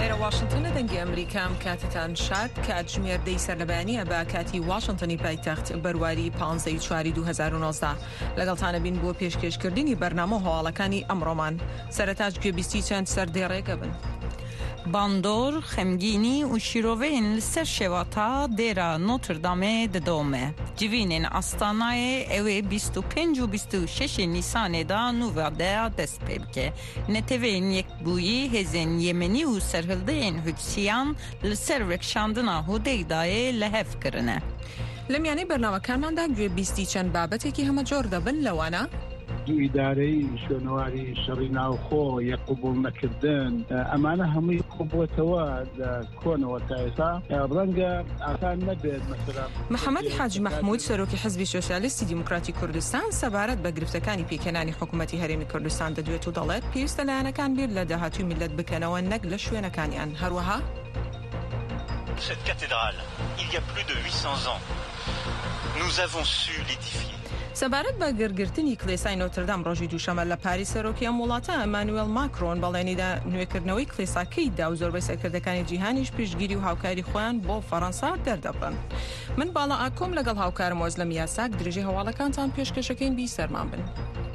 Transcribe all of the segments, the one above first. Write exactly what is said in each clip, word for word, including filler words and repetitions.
لێرە واشنگتنە دەنگی ئەمریکام کاتتان شاد کات ژمێردەی سەرلەبیانیە بە کاتی واشنگتنی پایتەخت بەرواری پانزدەی چواری دوو هەزار و نۆزدە لەگەڵتانە بین بۆ پێشکەشکردنی بەرنامە هەواڵەکانی ئەمڕۆمان سەرەتاش گوێبیستی چەند سەردێڕێکە بن. باندۆر خەمگینی و شیرۆڤین لەسەر شێوەتا دێرە نۆتردامێ دەدۆمێ جivînên ئاستانایê ew ê bîst û pênc û bîst û şeşê Nîsanê da nûvedeya dest pê bike. Netewên yekbûyî hêzên Yemenî û serhildeyên Hûsiyan li ser vekşandina Hûdeyê dayê lehev kirine. لە میانەی بەرنامەکانماندا گوێبیستی چەند بابەتێکی هەمەجۆر دەبن لەوانە دوو ئیدارەی شوێنەواری شەڕی ناوخۆ یەک قبوڵ نەکردن ئەمانە هەمووی قوبووەتەوە لە کۆنەوە تا ئێستا ڕەنگە ئاسان نەبێت مەسەلا. محەممەدی حاجی مەحموود سەرۆکی حزبی سۆسیالیستی دیموکراتی کوردستان سەبارەت بە گرفتەکانی پێکەنانی حکوومەتی هەرێمی کوردستان دەدوێت و دەڵێت پێویستە لایەنەکان بیر لە داهاتووی میلەت بکەنەوە نەک لە شوێنەکانیان. هەروەها Cette cathédrale, il y a plus de huit cents ans, nous avons su l'édifier. سەبارەت بە گرگرتنی کڵێسای نۆتردام ڕۆژی دووشەمە لە پاری سەرۆکی ئەم وڵاتە ئەمانوێل ماکرۆن بەڵێنیدا نوێکردنەوەی کڵێساکەیدا و زۆربەی سەرکردەکانی جیهانیش پشتگیری و هاوکاری خۆیان بۆ فەڕەنسا دەردەبڕن. من باڵا ئاکۆم لەگەڵ هاوکارم وەزلەم یاساک درێژەی هەواڵەکانتان پێشکەشەکەین بی سەرمان بن.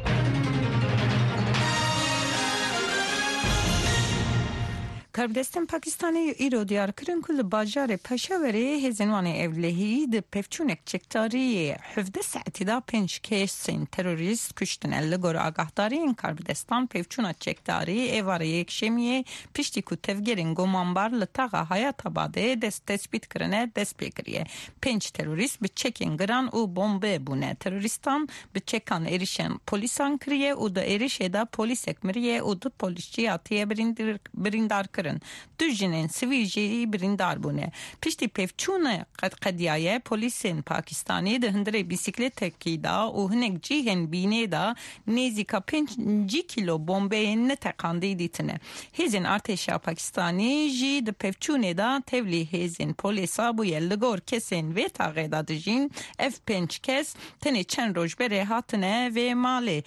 Karbidestên Pakistanê îro diyar kirin ku li bajarê Peşawerê hêzên wanê evlehî di pevçûnek çekdariyê hevde saetî da pênc kesên terorîst kuştin. Li gor agahdariyên Karbidestan pevçûna çekdarî êvarê yekşemiyê piştî ku tevgerên gomanbar li taxa Hayatabadê dest tespît kirine dest pê kiriye. Pênc terorîst bi çekên giran û bombê bûne. Terorîstan bi çekan êrişên polîsan kiriye û di êrişê de polîsek miriye û du polîsçî hatiye birîndar kirin. Du jinên sivîl jî birîndar bûne. Piştî pevçûna qediyayê polîsên Pakistanê di hundirê bîsikletekî da û hinek cihên bînê da nêzîka pênc kîlo bombeyên neteqandî dîtine. Hêzên artêşa Pakistanî jî di pevçûnê da tevlî hêzên polîsa bûye. Li gor kesên vê taxê da dijîn ev pênc kes tenê çend roj berê hatine vê malê.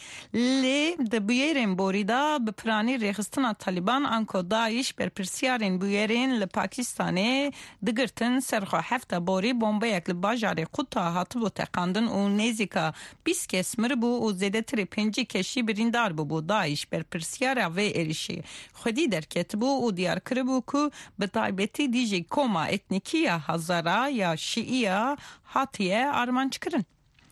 Lê di bûyerên borî da bi piranî rêxistina Taliban anko Daesh berpirsiyarên bûyerên li Pakistanê digirtin serxwe hefta borî bombeyek li bajarê Quta hatibû teqandin û nêzîka bîst kes miribû û zêdetirê pêncî keşî birîndar bûbû. Daesh berpirsiyara vê êrişê xwedî derketibû û diyar kiribû ku bi taybetî dijî koma etnîkiya Hazara ya Şiîya hatiye armançkirin.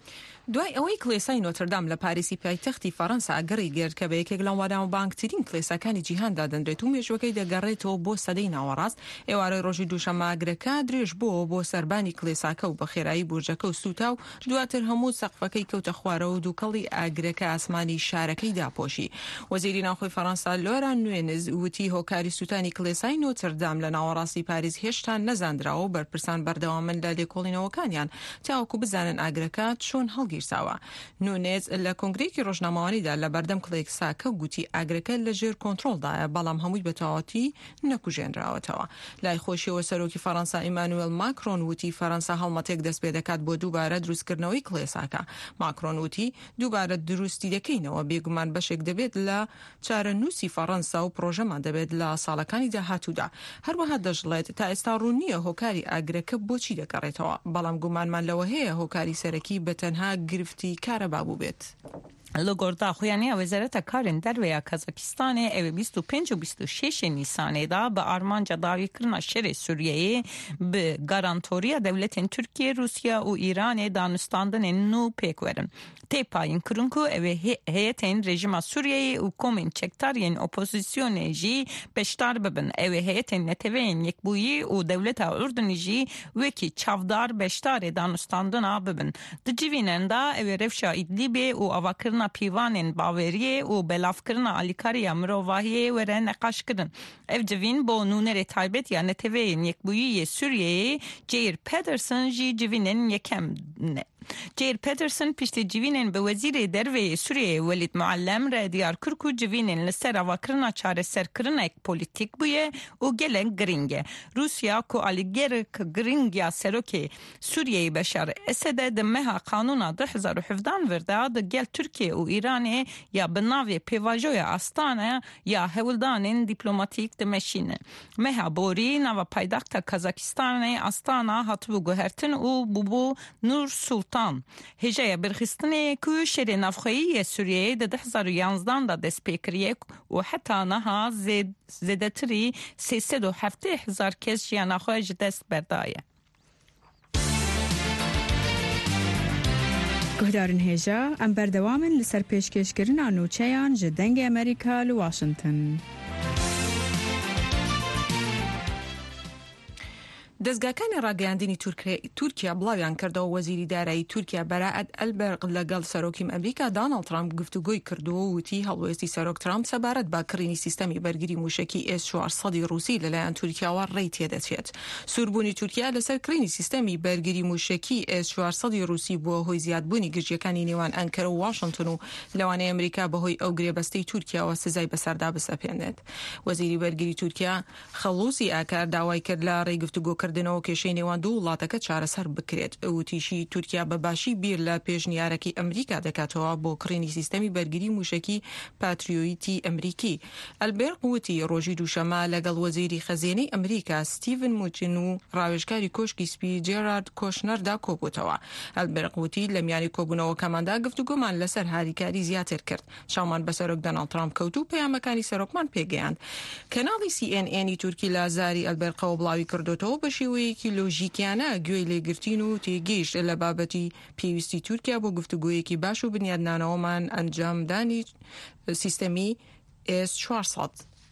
دوای ئەوەی کڵێسای نۆتردام لە پاریسی پایتەختی فەڕەنسا ئەگەڕی گرت کە بە یەکێک لە وەناوبانگترین کڵێساکانی جیهاندا دەنرێت و مێژوەکەی دەگەڕێتەوە بۆ سەدەی ناوەڕاست ئێوارەی ڕۆژی دووشەمە ئاگرەکە درێژ بووە بۆ سەربانی کڵێساکە و بە خێرایی بورجەکە و سوتا و دواتر هەموو سەقفەکەی کەوتە خوارەوە و دووکەڵی ئاگرەکە ئاسمانی شارەکەی داپۆشی. وەزیری ناوخۆی فەڕەنسا لۆران نوێنز وتی هۆکاری سوتانی کڵێسای نۆتردام لە ناوەڕاستی پاریس هێشتا نەزاندراوە و بەرپرسان بەردەوامن لە لێکۆڵینەوەکانیان تاوەکو بزانن ئاگرەکە چۆن هەڵگیرساوە. نونێز لە کۆنگرێکی ڕۆژنامەوانیدا لە بەردەم کڵێساکە گوتی ئاگرەکە لە ژێر کۆنتڕۆڵدایە بەڵام هەمووی بەتەواوەتی نەکوژێنراوەتەوە. لای خۆشیەوە سەرۆکی فەڕەنسا ئیمانوێل ماکرۆن وتی فەڕەنسا هەڵمەتێک دەست پێ دەکات بۆ دووبارە دروستکردنەوەی کڵێساکە. ماکرۆن وتی دووبارە دروستی دەکەینەوە بێگومان بەشێک دەبێت لە چارەنووسی فەڕەنسا و پرۆژەمان دەبێت لە ساڵەکانی داهاتوودا. هەروەها دەژڵێت تا ئێستا ڕوونیە هۆکاری ئاگرەکە بۆچی دەگەڕێتەوە بەڵام گومانمان لەوە هەیە هۆکاری سەرەکی بەتەنها گرفتی کارەبا بێت. Li gorda xuyaniya Wezareta Karên Derve ya Kazakistanê ev bîst û pênc û bîst û şêşê Nîsanê da bi armanca dawîkirina şerê Sûriyeyê bi garantoriya devletên Tirkiye, Rusya û Îranê danûstandinên nû pêk werin. Tê payîn kirin ku ev heyetên rejima Sûriyeyê û komên çekdariyên opozîsyonê jî beşdar bibin. Ew heyetên neteweyên yekbûyî û devleta Urdunê jî wekî çavdar beşdarê danûstandina bibin. Di civînen da ew rewşa İdlibê û avakirina pîvanên baweriyê û belavkirina alîkariya mirovahiyê were neqaşkirin. Ev civîn bo nûnerê taybet ya neteweyên yekbûyiyê Sûriyeyê Jair Pedersen jî civînên yekem ne. Jair Pedersen piştî civînên bi wezîrê derveyê Sûriyeyê Welîd Muallem re diyar kir ku civînên li ser avakirina çareserkirinek polîtîk bûye û gelek giring e. Rusya ku alîgerek giring ya serokê Sûriyeyê Beşar Esedê di meha qanûna du hezar û hevdê virda di gel Tirkiye ترکیه و ایران یا بناوی پیواجوی آستانه یا هولدان دیپلماتیک دمشینه مها بوری نو پایتخت کازاکستان آستانه هاتبو گوهرتن و بوبو نور سلطان هجای برخستنه که شر نفخویی سوریه ده هزار و یازده دا دست پیکریه و حتی نها زد زدتری سیصد و هفته هزار کس جیانا خواهج دست بردایه. گهدارن هجا ام بردوامن لسر پیشکش کرنا نوچیان جدنگ امریکا لواشنطن. دەستگاکانی ڕاگەیاندنی تورکیا بڵاویان کردەوە وەزیری دارایی تورکیا بەراعەت ئەلبەرق لەگەڵ سەرۆکی ئەمریکا دۆناڵد ترامپ گفتوگۆی کردووە و وتی هەڵوێستی سەرۆک ترامپ سەبارەت بە کڕینی سیستەمی بەرگری موشکی ئێس چوارسەد ڕووسی لەلایەن تورکیاوە ڕێی تێدەچێت. سووربوونی تورکیا لەسەر کڕینی سیستەمی بەرگری موشکی ئێس چوارسەد ڕووسی بووە هۆی زیادبوونی گرژیەکانی نێوان ئەنکەرە و واشنگتن و لەوانەیە ئەمریکا بەهۆی ئەو گرێبەستەی تورکیاوە سزای بەسەردا بسەپێنێت. وەزیری بەرگری تورکیا خەڵوسی ئاکار داوای کرد لە ڕێی گفتوگۆ دنەوە کێشەی نێوان دوو وڵاتەکە چارەسەر بکرێت. ئەوتیشی تورکیا بەباشی بیر لە پێشنیارەکەی ئەمریکا دەکاتەوە بۆ کڕینی سیستەمی بەرگری موشکی پاتریۆیەتی ئەمریکی. ئەلبێرق وتی ڕۆژی دووشەمە لەگەڵ وەزیری خەزیێنەی ئەمریکا ستیڤن موچین و ڕاوێژکاری کۆشکی سپی جێرارد کۆشنەردا کۆبووتەوە. ئەلبێرق وتی لە میانی کۆبوونەوەکەماندا گفتوگۆمان لەسەر هاریکاری زیاتر کرد. چاومان بە سەرۆک دۆناڵد ترامپ کەوت و پەیامەکانی سەرۆکمان پێگەیاند. کەناڵی سی ئێن ئێنی تورکی لە زاری ئەلبێرقەوە بڵاوی کردوتەوە بە شێوەیەکی لۆژیکیانە گوێی لێگرتین و تێگەیشت لە بابەتی پێویستی تورکیا بۆ گفتوگۆیەکی باش و بنیادنانەوەمان ئەنجامدانی سیستەمی ئێس چوارسەد.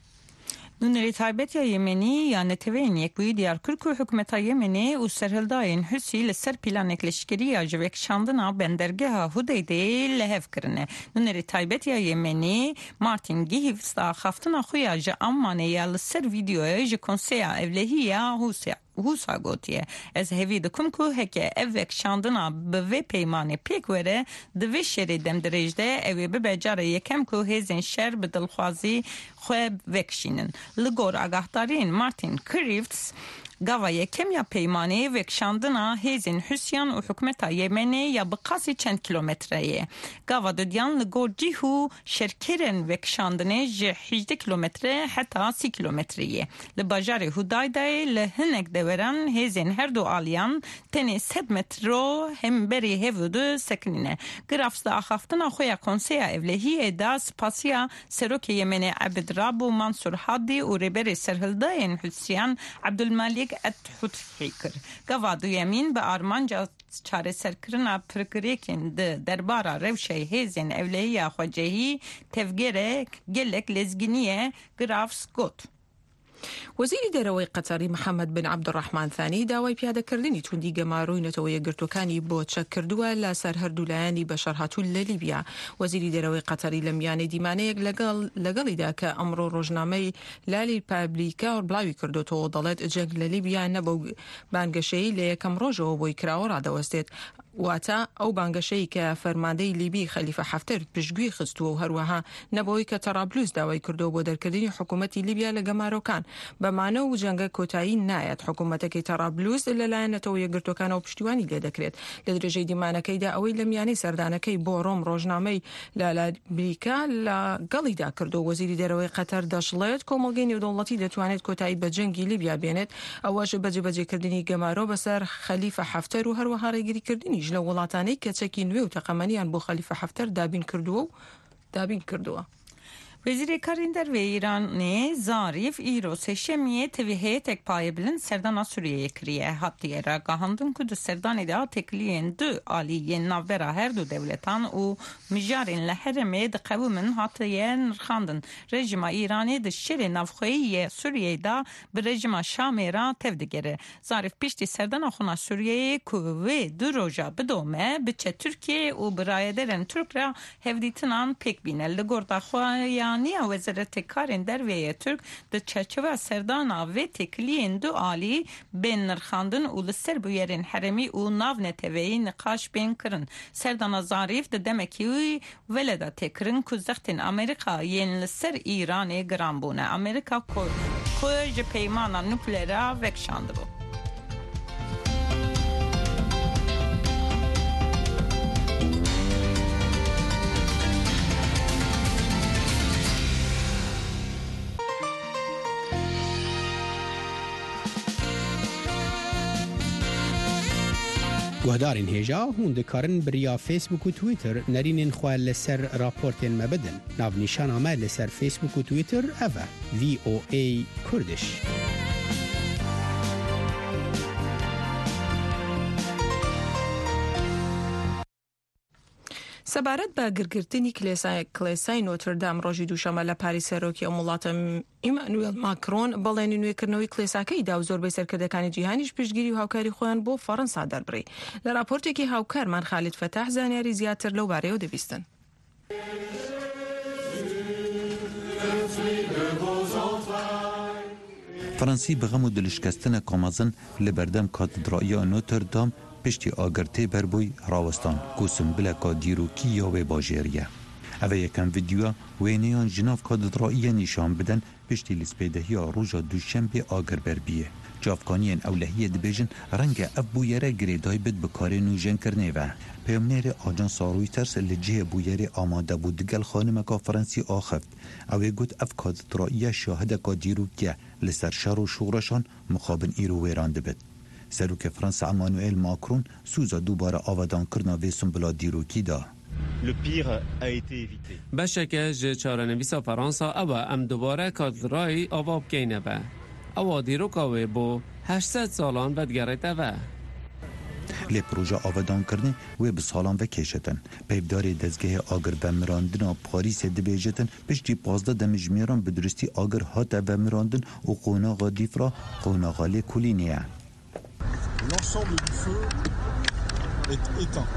نونری تایبەت یا یمنی یا نتوین یک بوی دیار کرد که حکومت یمنی و سرهلداین حسی لسر پیلانک لشکری یا جوک شاندنا بندرگه ها هدیده لحف کرنه. نونری تایبەت یا یمنی مارتین گیفز دا خفتنا خویا جا امانه یا لسر ویدیوی جا کنسیا اولهی یا حوسیا هوسا گوتیه از هیوی دکم که هکه اوک شاندنا به وی پیمانه پیک وره دوی شری دم درجده اوی به بجاره یکم که هزین شر به دلخوازی خواه وکشینن. لگور آگاهدارین مارتین کریفتس گاوا یکم یا پیمانه وکشاندنا هزین حسیان و حکمت یمنی یا بقاسی چند کیلومتره. گاوا دودیان لگور جیهو شرکرن وکشاندنه جه هجده کیلومتره حتی سی کیلومتره. لباجار هدایده لهنک دوران هزین هر دو آلیان تنی صد مترو هم بری هفودو سکنینه. گرافس دا آخافتنا خویا کنسیا اولهی دا سپاسیا سروک یمنی عبدرابو منصور حادی و ریبری سرهلداین حسیان عبدالمالک ات حتفکر. گوادو یمین به آرمانجا چاره سرکرنا پرکریکن ده دربارا روشه هزین اولهی خواجهی تفگره گلک لزگینیه گرافس گوت. وەزیری دەرەوەی قەتەری محەممەد بن عەبدوڕەحمان ثانی داوای پیادەکردنی توندی گەماڕووی نەتەوە یەکگرتوەکانی بۆ چەک کردووە لە سەر هەردوولایانی بەشەرهاتوو لە لیبیا. وەزیری دەرەوەی قەتەری لە میانەی دیمانەیەک لەگەڵ لەگەڵیدا کە ئەمڕۆ ڕۆژنامەی لالی پابلیکا بڵاوی کردوتەوە دەڵێت جەنگ لە لیبیا نەبوو بانگەشەی لە یەکەم ڕۆژەوە بۆی کراوە ڕادەوەستێت. واتە ئەو بانگەشەی کە فەرماندەی لیبی خەلیفە حەفتەر پشتگوێی خستووە و هەروەها نەبەوەی کە تەرابلوس داوای کردەوە بۆ دەرکردنی حکوومەتی لیبیا لە گەمارۆکان بەمانە و جەنگە کۆتایی نایەت. حکوومەتەکەی تەرابلوس لەلایەنەتەوە یەکگرتوەکانەوە پشتیوانی لێ دەکرێت. لە درێژەی دیمانەکەیدا ئەوەی لە میانەی سەردانەکەی بۆ ڕۆم ڕۆژنامەی لالابریکا لە گەڵیدا کردو. وەزیری دەرەوەی قەتەر دەشڵێت کۆمەڵگەی نێودەوڵەتی دەتوانێت کۆتایی بە جەنگی لیبیا بێنێت. ئەوەش بەجێبەجێکردنی گەمارۆ بەسەر خەلیفە حەفتەر و هەروەها ڕێگریکردنیش لە وڵاتانەی کە چەکی نوێ و تەقەمەنیان بۆ خەلیفە حەفتەر دابین کردووە و دابین کردووە. وزیر کارین در ایران ظریف ایرو سشمیه تویه تک پای بلند سردان سوریه کریه حتی را گاهندن که دو سردان دا تکلیین دو آلی ناورا هر دو دولتان و مجارین لحرمه دا قومن حتی نرخاندن. رژیم ایرانی دا شر نفخویی سوریه دا به رژیم شامی را تفدگره. ظریف پیشتی سردان خونا سوریه کوه دو روژا بدومه بچه ترکیه و برایدرن ترک را هفدیتنان پیک بینه لگرد خواهی نیا وزارت کارین در وی ترک د چرچوه سردانا و تکلیین دو آلی بین نرخاندن و لسر بویرین حرمی و ناو نتوی نقاش بین کرن. سردانا ظریف د دمکیوی ولدا تکرن که زختین امریکا ین لسر ایران گران بونه. امریکا کوج پیمانا نوکلرا وکشانده بو. گهدارین هیجا هون دکارن بریا فیسبوک و تویتر نرینین خواه لسر راپورتین مبدن ناو نیشان آمه لسر فیسبوک و تویتر اوه وی او ای کردش. سەبارەت بە گرگرتنی کلێسای نۆتردام ڕۆژی دووشەمە لە پاریس سەرۆکی ئەو وڵاتە ئیمانوێل ماکرۆن بەڵێنی نوێکردنەوەی کلێساکەیدا و زۆربەی سەرکردەکانی جیهانیش پشتگیری و هاوکاری خۆیان بۆ فەڕەنسا دەربڕی. لە راپۆرتێکی هاوکارمان خالید فەتاح زانیاری زیاتر لەو بارەیەوە دەبیستن. فەڕەنسی بەغەم و دلشکەستنە کۆمەزن لە بەردەم کاتدراییە نۆتردام پشتی ئاگرتێ بەربووی ڕاوەستان کو سمبلەکە دیرۆکیە وێ باژێریە. ئەvە یەکەم ڤیدیۆە وێنەیان ژناو کاتدراییە نیشان بدەن پشتی لیسپێدەهیە ڕۆژە دووشەمبێ ئاگربەربیە. جافکانیان ئەولەهیە دەبێژن ڕەنگە ئەف بوویەرە گرێدای بێت بکارێ نوژەنکردنێڤە. پەیامنێرە ئاژانسا رویتەرس لە جێ بوویەرێ ئامادەبوو دگەل خانمەکە فەڕەنسی ئاخەفت. ئەوێ گوت ئەف کاتدراییە شاهدەکە دیرۆکیە لەسەر شەڕ و شوڕەشان مخابن ئیر و وێران دەبێت. سەرۆکە فەڕەنسا ئەمانوئێل ماکرۆن سوزە دووبارە ئاوادانکردنا vê سمبلا دیرۆکیدا. بەشێکە ji çarenivîsa Feransa ew e em dubare katdirayî ava bikeyne be. Ewa dîroka wê bo heştsed salan vedgerêteve. لێ پرۆژە ئاوادانکردن وێ bi salan vekêşetin. Peyvdarê dezgehê agir vemirandina Parîsê dibêjetin piştî pazda demijmêran bi duristî agir hate vemirandin û qonaxa dîfra qonaxa lê kulînê ye. L'ensemble du feu est éteint.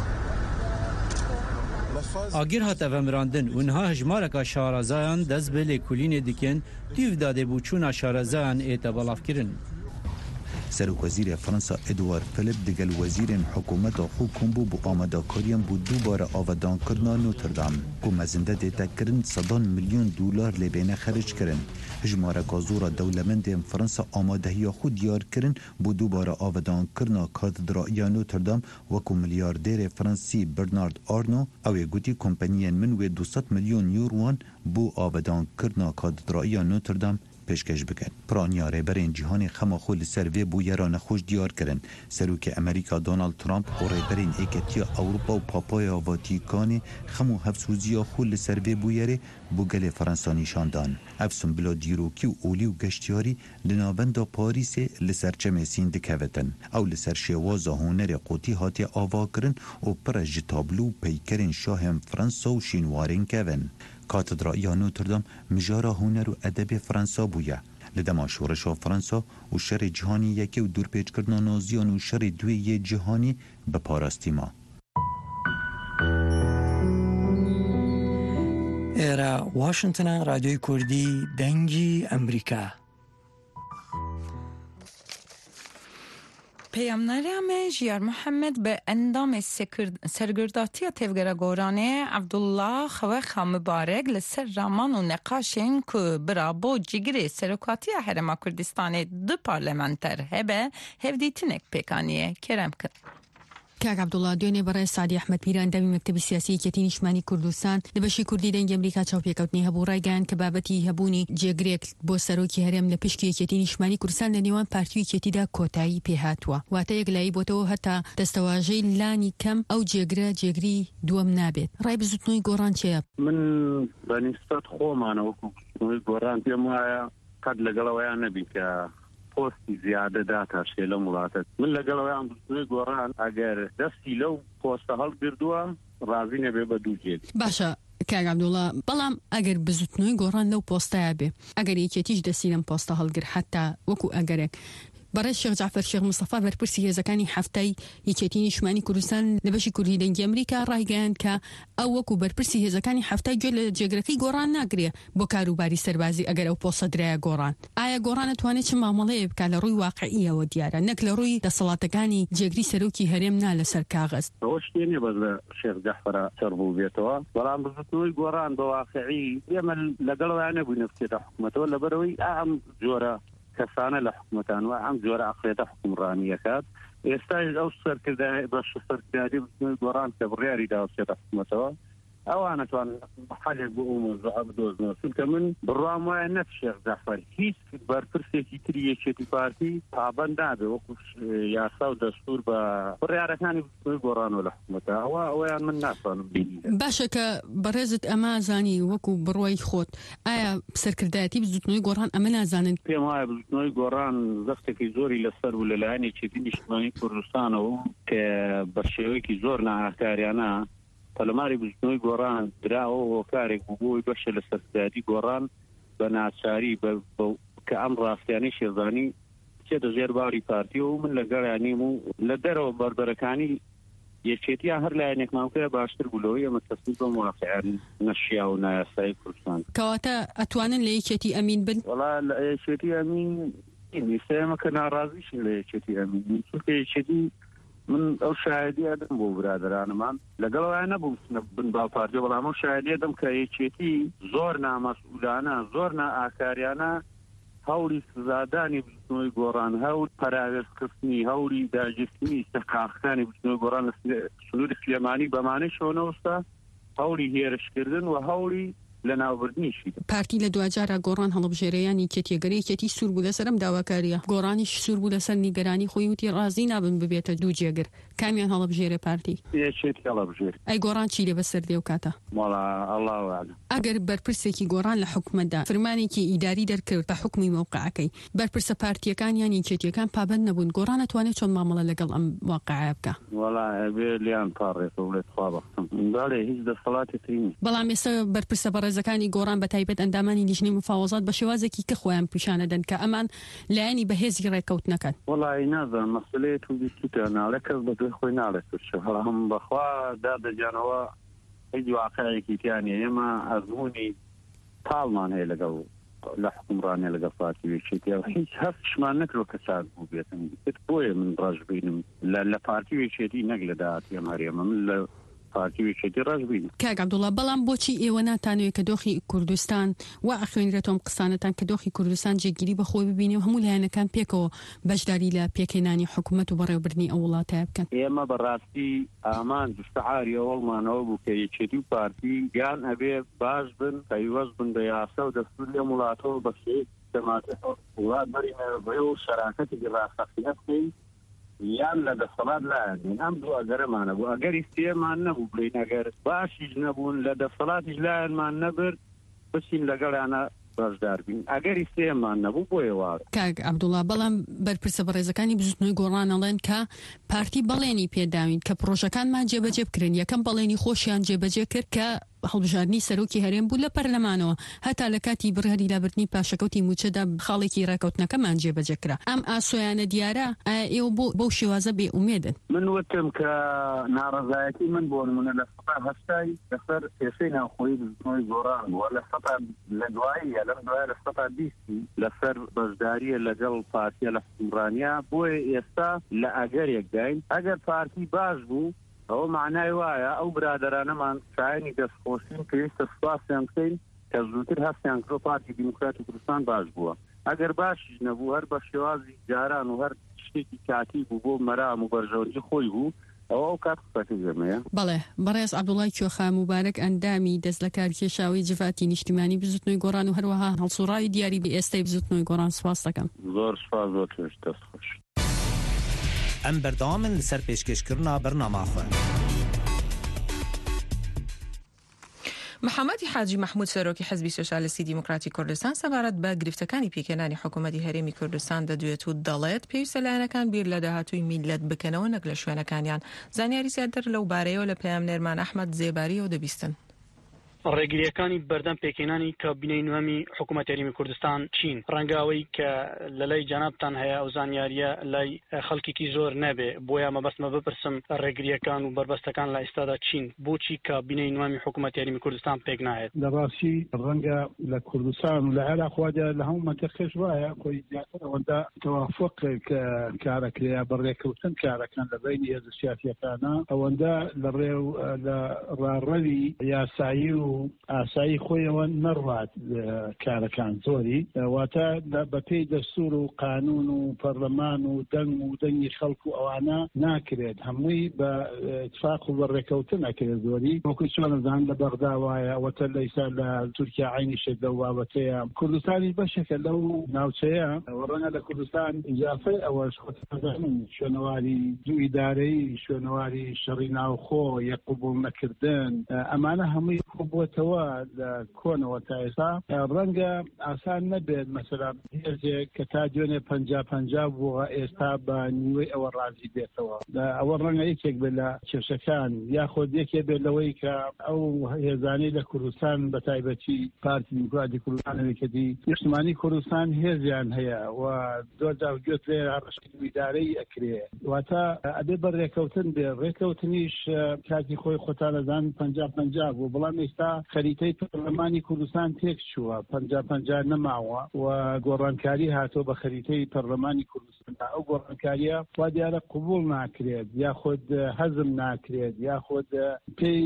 Agir hate vemirandin û niha hejmareka şarazayan dest bi lêkulînê dikin tûv dadê bûçûna şarazayan ête belavkirin. سەرۆکوەزیرە فەڕەنسا ئێدوارد فلیپ دگەل وەزیرên حکوومەتا خۆ کۆمبوو بۆ ئامادەکاریان بۆ دووبارە ئاوادانکردنا نۆتردام کو mezinde dêtekirin sedan milyon dolar lê bêne xerc kirin. Hejmareka zora dewlemendên Fransa amadehiya xwe diyar kirin bۆ doobara avadankirina katdraiya Notre-Dame wekû milyardêrê Fransî Bernard Arnault ew ê gotî kompaniyên min wê du sed milyon euroan bۆ avadankirina katdraiya Notre-Dame pêşkeş bikin. Piraniya rêberên cîhanê xema xwe li ser vê bûyera nexweş diyar kirin. Serokê Amerîka Donald Trump û rêberên Êketiya Ewropa û Papaya Vatikanê xemû hevsûziya xwe li ser vê bûyerê bû gelê Fransa nîşan dan. Ev simbila dîrokî û olî û geştyarî li navenda Parîsê li ser çemesîn dikevetin. Ew li ser şêwaza hunerê qotî hatiye avakirin û pire ji tablo û peykerên şahên Fransa û şînwarên kevin. Katdraiya Notre-Dame mijara huner û edebê Fransa bûye. Li dema şoreşa Fransa û şerê cîhanî yekê û dûrpêçkirina naziyan û şerê duê yê cîhanî bi parastîma. Êra Washingtona Radyoyê Kurdî dengî Emerîka. Peyamname Jiyar Muhammed be endam sergirdatiya tevgera goranê Abdullah xwe xa mübarek li ser raman û neqaşên ku bira bo cigirê serokatiya Herêma Kurdistanê di parlamenter hebe hevdîtinek pêkaniye kerem kir. کاک عبدوڵڵا دوێنێ بەڕێ سادی ئەحمەد پیران دەمی مەکتەبی سیاسی یەکێتی نیشتمانی کوردستان لە بەشی کوردی دەنگی ئەمریکا چاوپێکەوتنی هەبوو ڕایگەیاند کە بابەتی هەبوونی جێگرێک بۆ سەرۆکی هەرێم لە پشکی یەکێتی نیشتمانی کوردستان لە نێوان پارتی و یەکێتیدا کۆتایی پێهاتووە واتە یەکلایی بۆتەوە هەتا دەستەواژەی لانی کەم ئەو جێگرە جێگری دووەم نابێت. ڕای بزوتنەوەی گۆڕان چێە؟ من بەنیسبەت خۆمانەوە گۆڕان پێم وایە قەت لەگەڵەوەیان نەبی کە پۆستی زیادە داتاشێ لە وڵاتت. من لەگەڵەوەیان بستنەوەی گۆڕان ئەگەر دەستی لەو پۆستە هەڵگردووە ڕازی نەبێ بە دوو جێت. باشە کاک عەبدوڵڵا بەڵام ئەگەر بزوتنەوەی گۆڕان لەو پۆستەیە بێ ئەگەر یەکێتیش دەستی لەم پۆستە هەڵگر حتا وەکو ئەگەرێک بەڕێز شێخ جعفەر شێخ مستەفا بەرپرسی هێزەکانی هەفتەی یەکێتی نیشتمانی کوردستان لە بەشی کوردی دەنگی ئەمریکا ڕایگەیاند کە ئەو وەکو بەرپرسی هێزەکانی هەفتەی گوێ لە جێگرەکەی گۆڕان ناگرێ بۆ کاروباری سەربازی ئەگەر ئەو پۆستە درایە گۆڕان. ئایا گۆڕان دەتوانێت چ مامەڵەیە بکات لە ڕووی واقعیەوە دیارە نەک لە ڕووی دەسەڵاتەکانی جێگری سەرۆکی هەرێم نا لەسەر کاغەز؟ ئەوە شتێ نییە بەس لە شێخ جەعفەرە سەر بوو بێتەوە بەڵام بزوتنەوەی گۆڕان بە واقعی ئێمە لەگەڵەوەیان نەبووینە بچێتە حکوومەتەوە لەبەرەوەی ئەم جۆرە کەسانە لە حکوومەتان وە ئەم جۆرە ئەقلێتە حکومڕانیەکات ئێستاش ئەو سەرکردای بەش سەرکرداری بزوتنەوەی گۆڕان کە بڕیاری داوچێتە حکوومەتەوە ئەوانە توان حەلێک بۆ ئەو مۆزوعە بدۆزنەوە چونکە من بڕوام وایە نەت شێخ جەعفەر هیچ بەرپرسێکی تری یەکێتی پارتی پابەند نابێ وەکو یاسا و دەستور بە بڕیارەکانی بچووکەی گۆڕانەوە لە حکوومەتە ئەوە ئەوەیان من ناتوانم بینی. باشە کە بەڕێزت ئەمە زانی وەکو بڕۆی خۆت ئایا سەرکردایەتی بزوتنەوەی گۆڕان ئەمە نازانن؟ پێم وایە بزوتنەوەی گۆڕان زەختێکی زۆری لەسەر و لەلایەنێکی نیشتیمانی کوردستانەوە کە بە شێوەیەکی زۆر ناهاتاریانە پەلەماری بزوتنەوەی گۆڕان دراوە کارێک بووبووی بەشە لە سەرکردایەتی گۆڕان بە ناچاری کە ئەم ڕاستیانەی شێزانی چێتە ژێر باوری پارتی و من لەگەڵیانیم و لە دەرەوە بەردەرەکانی یەکێتیان هەر لایەنێکمان کرد باشتر بوولەوەی ئەمە تەسبیق بە موافقیان نەشیا و نایاسایی کوردستان. کەواتە ئەتوانن لە یەکێتی ئەمین بن؟ وەڵا لە یەکێتی ئەمین نیسەیەمە کە ناڕازیشن لە یەکێتی ئەمین چونکە یەکێتی من ئەو شایدی ئەدەم بۆ برادرانمان لەگەڵەوەیان نەبوو بن با پارتی بەڵام ئەو شایدی ئەدەم کە یەکێتی زۆر نامەسئولانە زۆر نائاکاریانە هەوڵی سزادانی بزوتنەوەی گۆڕان هەوڵ پەراوێزکردنی هەوڵی داگیرکردنی سەقاخەکانی بزوتنەوەی گۆڕان لە سنووری سلێمانی بەمانەی شۆنەوەستا هەوڵی هێرشکردن و هەوڵی لە ناوبردنیشی پارتی لە دوجارە گۆڕان هەڵبژێرەیانی کێتیەگەری کێتی سوور بوو لەسەرم داواکاریە گۆڕانیش سوور بوو لەسەر نیگەرانی خۆی وتی ڕازی نابن ببێتە دوو جێگر کامیان هەڵبژێرە پارتی یەکێتی هەڵبژێر ئەی گۆڕان چی لێ بەسەر دێ و کاتە ماڵا ئەڵڵا وعلا ئەگەر بەرپرسێکی گۆڕان لە حکومەتدا فرمانێکی ئیداری دەرکرد بە حکمی موقعەکەی بەرپرسە پارتیەکان یانی کێتیەکان پابەند نەبوون گۆڕان نەتوانێت چۆن مامەڵە لەگەڵ ئەم واقعە بکە وەڵا ئەبێ لیان پاڕێتەوە بڵێت خوا بەخشم بەڵێ هیچ دەسەڵاتێکی نییە بەڵام ئێستا بەرپرسە بەڕێزەکانی گۆڕان بە تایبەت ئەندامانی لیژنەی مفاوەزات بە شێوازێکی کە خۆیان پیشانە دەن کە ئەمان لایەنی بەهێزی ڕێکەوتنەکەن. وەڵی نازانم مەسئلەیەت و بیستوتە ناڵێ کەس بە دوێ خۆی ناڵێت هەڵام بەخوا دادەجانەوە هیچ واقعەیەکی تیانە ئێمە ئەزموونی پاڵمان هەیە لەگەڵ لە حکومڕانێ لەگەڵ پارتیوێکێتی هیچ هەستشمان نەکرۆ کە ساز بوو بێتن بۆیە من ڕەش بینم لە پارتیوێکێتی نەک لە داهاتی ئەمەریەمە من لە پارتیوێکێتی ڕەش بینم. کاک عەبدوڵڵا بەڵام بۆچی ئێوە ناتانوێت کە دۆخی کوردستان وا ئەخوێنرێتەوە قسانەتان کە دۆخی کوردستان جێگیری بەخۆی ببینێ و هەموو لایەنەکان پێکەوە بەشداری لە پێکهێنانی حکوومەت و بەڕێوەبردننی ئەو وڵاتەیە بکەن؟ ئێمە بەڕاستی ئامان دستعاری ئەوڵمانەوە بوو کە یەکێتی و پارتی گیان هەبێ باش بن پەیوەست بن بە یاسا و دەستور لێ وڵاتەوە بەشێ دەماتێتەوە وڵات بەرینەوە بێ و شەراکەتێکی ڕاستەقینە بکەین یان لە دەسەڵات لایەن ئەم دوو ئەگەرەمانە بوو ئەگەری سێمان نەبوو بڵین ئەگەر باشیش نەبوون لە دەسەڵاتیش لایەنمان نەبرد بچین لەگەڵیانە بەشدار بین ئەگەری سێمان نەبوو بۆیە وارە. کاک عەبدوڵڵا بەڵام بەرپرسە بەڕێزەکانی بزوتنەوەی گۆڕانەڵێن کە پارتی بەڵێنی پێداوین کە پرۆژەکانمان جێبەجێ بکرێن یەکەم بەڵێنی خۆشیان جێبەجێ کرد کە هەڵبژاردننی سەرۆکی هەرێم بوو لە پەرلەمانەوە هەتا لە کاتی بڕیاری لابردنی پاشەکەوتی موچەدا خاڵێکی ڕێکەوتنەکەمان جێبەجێ کرا ئەم ئاسۆیانە دیارە ئێوە بۆ بەو شێوازە بێ ئومێدن. من وتم کە ناڕەزایەتی من بۆ نمونە لە سەتا هەشتای لەسەر کێشەی ناوخۆیی بزوتنەوەی گۆڕان بووە لە سەتا لە دواییە لەم دوایە لە سەتا بیستی لەسەر بەشداریە لەگەڵ پارتیە لە حکومڕانیا بۆیە ئێستا لە ئەگەرێک داین ئەگەر پارتی باش بوو ئەوە معنای وایە ئەو برادرانەمان شایانی دەستخۆشین پێویستە سوپاسیان بکەین کە زووتر هەستیان کرۆ پارتی دیموکراتی کوردستان باش بووە ئەگەر باشیش نەبوو هەر بە شێوازی جاران و هەر شتێکی کاتی بوو بۆ مەرام و بەرژەوەندی خۆی بوو ئەوە ئەو کات قسەکە زەمەیە. بەڵێ بەڕێز عەبدوڵڵای کێخا موبارەک ئەندامی دەست لە کارکێشاوی جڤاتی نیشتیمانی بزوتنەوەی گۆڕان و هەروەها هەڵسوڕاوی دیاری بە ئێستای بزوتنەوەی گۆڕان سوپاس دەکەم. زۆر سوپاس زۆر توێش دەستخۆش. ئەم بەردەوامن لەسەر پێشکەشکردنا بەرنامەخۆن. محەممەدی حاجی محمود سەرۆکی حزبی سۆشیالیستی دیموکراتی کوردستان سەبارەت بە گرفتەکانی پێکهێنانی حکوومەتی هەرێمی کوردستان دەدوێت و دەڵێت پێویستە لایەنەکان بیر لە داهاتووی میلەت بکەنەوە نەک لە شوێنەکانیان. زانیاری زیاتر لەو بارەیەوە لە پەیامنێرمان ئەحمەد زێباریەوە دەبیستن. ڕێگریەکانی بەردەم پێکهێنانی کابینەی نوێمی حکوومەت هەرێمی کوردستان چین ڕەنگاوەی کە لە لای جانابتان هەیە ئەو زانیاریە لای خەڵکێکی زۆر نەبێ بۆیە مەبەستمە بپرسم ڕێگریەکان و بربەستەکان لە ئێستادا چین بۆچی کابینەی نوێمی حکوومەت هەرێمی کوردستان پێک نایێت؟ لە ڕاستی ڕەنگە لە کوردستان و لە هەرا خواجە لە هەموو منتەقەش وایە خۆی زیاتر ئەوەندا تەوافق کارەکرێ بەڕێکەوتن کارەکان لە بینی هێزە سیاسیەکانە ئەوەندا لە ڕێو لە ڕاڕەوی یاسایی و و ئاسایی خۆیەوە نەڕوات کارەکان زۆری واتە بەپێی دەستور و قانون و پەرلەمان و دەنگ و دەنگی خەڵک و ئەوانە ناکرێت هەمووی بە اتفاق و بەڕێکەوتن ناکرێت زۆری وەکو چۆنەزان لە بەغدا وایە ئەوەتە لە ئیسا لە تورکیا عینیشێک لەو بابەتەیە کوردستانی بەشێکە لەو ناوچەیە ڕەنگە لە کوردستان یافەی ئەوەش خۆتەزانن شوێنەواری دوو ئیدارەی شوێنەواری شەڕی ناوخۆ یەک قبوڵ نەکردن ئەمانە هەمووی بووەتەوە لە کۆنەوە تا ئێستا ڕەنگە ئاسان نەبێت مەسەلا هێزێک کە تا دوێنێ پەنجا پەنجا بووە ئێستا بە نیوەی ئەوە ڕازی بێتەوە ئەوە ڕەنگە یەکێک بێت لە کێشەکان یاخۆ یەکێ بێت لەوەی کە ئەو هێزانەی لە کوردستان بە تایبەتی پارتی دیموکراتی کوردستانەوەیکەدی نیشتمانی کوردستان هێزیان هەیە و زۆر گوێت لێ ڕشتی ئیدارەی ئەکرێ واتە ئەبێ بە ڕێکەوتن بێ ڕێکەوتنیش کاتی خۆی خۆتانەزان پەنجا پەنجا بوو بەڵام ئێستا خەریتەی پەرلەمانی کوردستان تێک چووە پەنجا پەنجا نەماوە و گۆڕانکاری هاتۆ بە خەریتەی پەرلەمانی کوردستان ئەو گۆڕانکاریە وا دیارە قبول ناکرێت یاخود هەزم ناکرێت یاخود پێی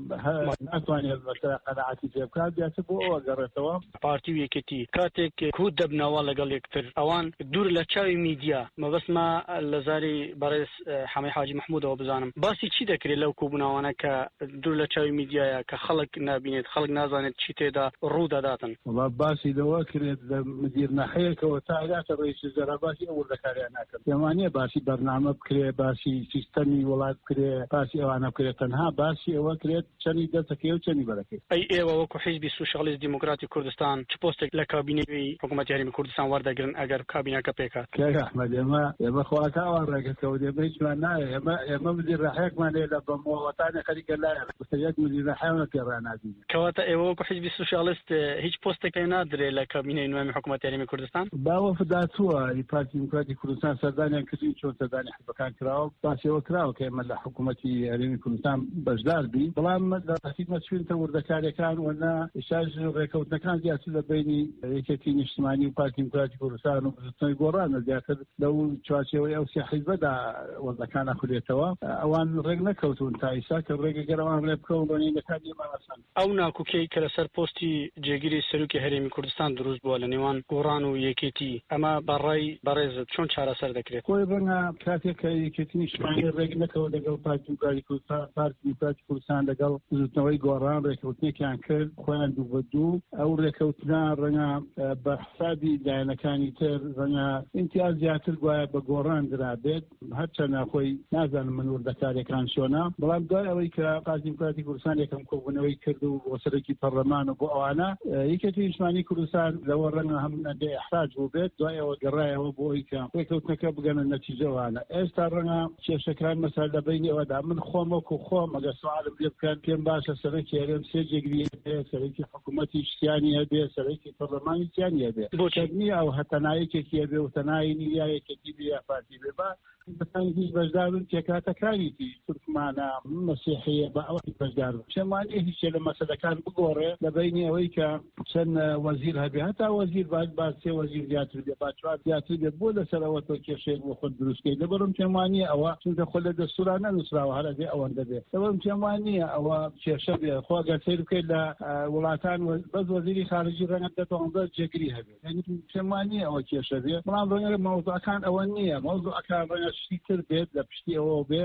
ناتوانێت بەسەر قەناعەتی پێ بکات دیاتر بۆ ئەوە گەڕێتەوە پارتی و یەکێتی کاتێک کود دەبنەوە لەگەڵ یەکتر ئەوان دوور لە چاوی میدیا مەبەستمە لە زاری بەڕێز حەمەی حاجی محمودەوە بزانم باسی چی دەکرێت لەو کوبووناوانە کە دوور لە چاوی میدیایە کە خەڵک نابینێت خەڵک نازانێت چی تێدا ڕوو دەداتن وڵا باسی لەوە کرێت لە مدیر ناحەیەکەوە تا ئەگاتە ڕئیس وزەرا باسی ئەو وردەکاریان ناکرد پێمانە باسی بەرنامە بکرێ باسی سیستەمی وڵات بکرێ باسی ئەوانە بکرێت تەنها باسی ئەوە کرێت چەندی دەستەکەی و چەندی بەرەکەی ئەی ئێوە وەکو حیزبی سوشیالیست دیموکراتی کوردستان چ پۆستێک لە کابینەی حکوومەتی هەرێمی کوردستان وەردەگرن ئەگەر کابینەکە پێکات کاک ئەحمەد ئێمە ئێمە خواکاوان ڕێگەکەوت ئێمە هیچمان نایە ئێمە ئێمە مدیر ناحەیەکمان لێ لە بەمەوەتانی خەریکە لایە بەسەریەت مدیر ناحەیەمان پێڕانادین کەواتە ئێوە وەکو حیزبی سوشیالیست هیچ پۆستێک نادرێت لە کابینەی نوێمی حکوومەتی هەرێمی کوردستان باوە فداتووە پارتی دیموکراتی کوردستان سەردانیان کردین چۆن سەردانی حزبەکان کراوە باسیەوە کراوە کە ئێمە لە حکوومەتی هەرێمی کوردستان بەشدار بین بەڵام لەڕاستیمە چوینتە وردەکاریەکان وەنا ئێشاژ ڕێکەوتنەکان زیاتر لە بینی یەکێتی نیشتمانی و پارتی دیموکراتی کوردستان و بزرگترین گۆڕانە زیاتر لەو چوارچێوەی ئەو سێ حیزبەدا وەردەکان ئەخولێتەوە ئەوان ڕێک نەکەوتون تا ئێستا کە ڕێگەگەرەوان ڕێ بکەون ڕۆنینەکانی ئێمەسان ئەو ناکوکەی کە لەسەر پۆستی جێگیری سەرۆکی هەرێمی کوردستان دروست بووە لە نێوان گۆڕان و یەکێتی ئەمە بەڕای بەڕێزت چۆن چارەسەر دەکرێت خۆی ڕەنگە کاتێک کە یەکێتی نیشتمانی ڕێک نەکەوت لەگەڵ پارتی دیموکراتی کوردستان پارتی دیموکراتی کوردستان لەگەڵ زوتنەوەی گۆڕان ڕێکەوتنێکیان کرد خۆیان دوو بە دوو ئەو ڕێکەوتنە ڕەنگە بە حسابی لایەنەکانی تر ڕەنگە ئیمتیاز زیاتر گوایە بە گۆڕان درابێت هەرچەنە خۆی نازانم من وردەکارەکان چۆنە بەڵام دوای ئەوەی کە پارتی دیموکراتی کوردستان یەکەم کۆبوونەوەی کرد و بۆ سەرۆکی پەرلەمان و بۆ ئەوانە یەکێتی نیشتمانی کوردستان لەوە ڕەنگە هەم نەدەی ئەحراج بوو بێت دوای ئەوە گەڕایەوە بۆ ئەوەی کە ڕێکەوتنەکە بگەنە نەتیجەوانە ئێستا ڕەنگە کێشەکان مەسەر لە بینی ئەوەدا من خۆم وەکو خۆم ئەگەر سوالم لێ بکەن پێم باشە سەرۆکی هەرێم سێ جێگری هەبێ سەرۆکی حکوومەتی شتیانی هەبێ سەرۆکی پەرلەمانی شتیانی هەبێ بۆچەنی ئەو هەتەنایەکێکی هەبێ و تەنایی یا یەکێتی بێ یا پارتی بێ با بەتانی هیچ بەشدارن تێکاتەکانیتی تورکمانە مەسیحەیە بە ئەوەی بەشدار پێمان هیچ لە مەسەلەکان بگۆڕێ لە بینی ئەوەی کە چەند وەزیر هەبێ هەتا وەزیر باید با سێ وەزیر زیاتر بێ با چوار زیاتر بێ بۆ لەسەرەوە تۆ کێشەیەک بۆ خۆت دروستکەی لەبەرم پێم وانییە ئەوە چونکە خۆ لە دەستورانە نووسراوە هەر ئەبێ ئەوەندە بێ لەبەرم پێم وانییە ئەوە کێشە بێ خۆ ئەگەر سەیر بکەیت لە وڵاتان بەس وەزیری خارجی ڕەنگە دەتەوەندە جێگری هەبێ یعنی پێم وانییە ئەوە کێشە بێ بەڵام ڕەنگە مەوزوعەکان ئەوە نییە مەوزوعەکان ڕەنگە شتی تر بێت لە پشتی ئەوە بێ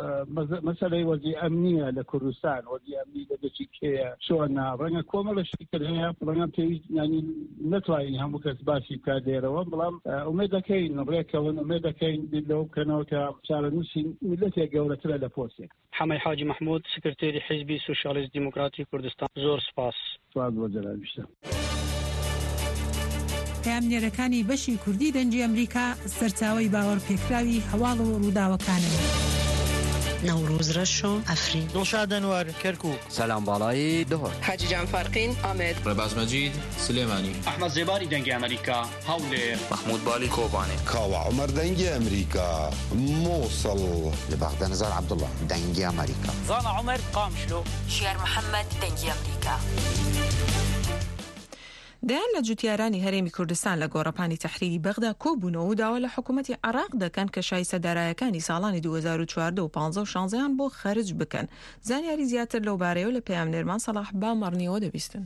مەسەلەی وەزی ئەمنیە لە کوردستان وەزی ئەمنی لەگەچی کێیە چۆنە ڕەنگە کۆمەڵە شتی تر هەیە ڕەنگە پێویست ینی نەتوانین هەموو کەس باسی بکات لێرەوە بەڵام ئومێد دەکەین ڕێکەون ئومێد دەکەین لەو بکەنەوە کە چارەنووسی میلەتێک گەورەترە لە پۆستێک حەمەی حاجی محمود سکرتێری حیزبی سوشیالیست دیموکراتی کوردستان زۆر سپاس سپاس بۆ جەناب بیشتە پامنێرەکانی بەشی کوردی دەنجی ئەمریکا سەرچاوەی باوەڕپێکراوی هەواڵ و ڕووداوەکانن. نوروز رشو افرین دڵشاد ئەنوار کەرکووک سەلام باڵایی دهۆر حاجی جان فارقین ئامێد ڕێباز مەجید سلێمانی ئەحمەد زێباری دەنگی ئەمریکا هەولێر محمود بالی کۆبانێ کاوە عومەر دەنگی ئەمریکا مووسڵ لە بەغدە نەزار عەبدوڵڵا دەنگی ئەمریکا زانا عومەر قامشلۆ شێر محەممەد دەنگی ئەمریکا دەیان لە جوتیارانی هەرێمی کوردستان لە گۆڕەپانی تەحریری بەغدا کۆبوونەوە و داوا لە حکوومەتی عێراق دەکەن کە شایستە دارایەکانی ساڵانی دوو هەزار و چواردە و پانزدە و شانزەیان بۆ خەرج بکەن. زانیاری زیاتر لەو بارەیە لە پەیامنێرمان سەلاح بامەڕنیەوە دەبیستن.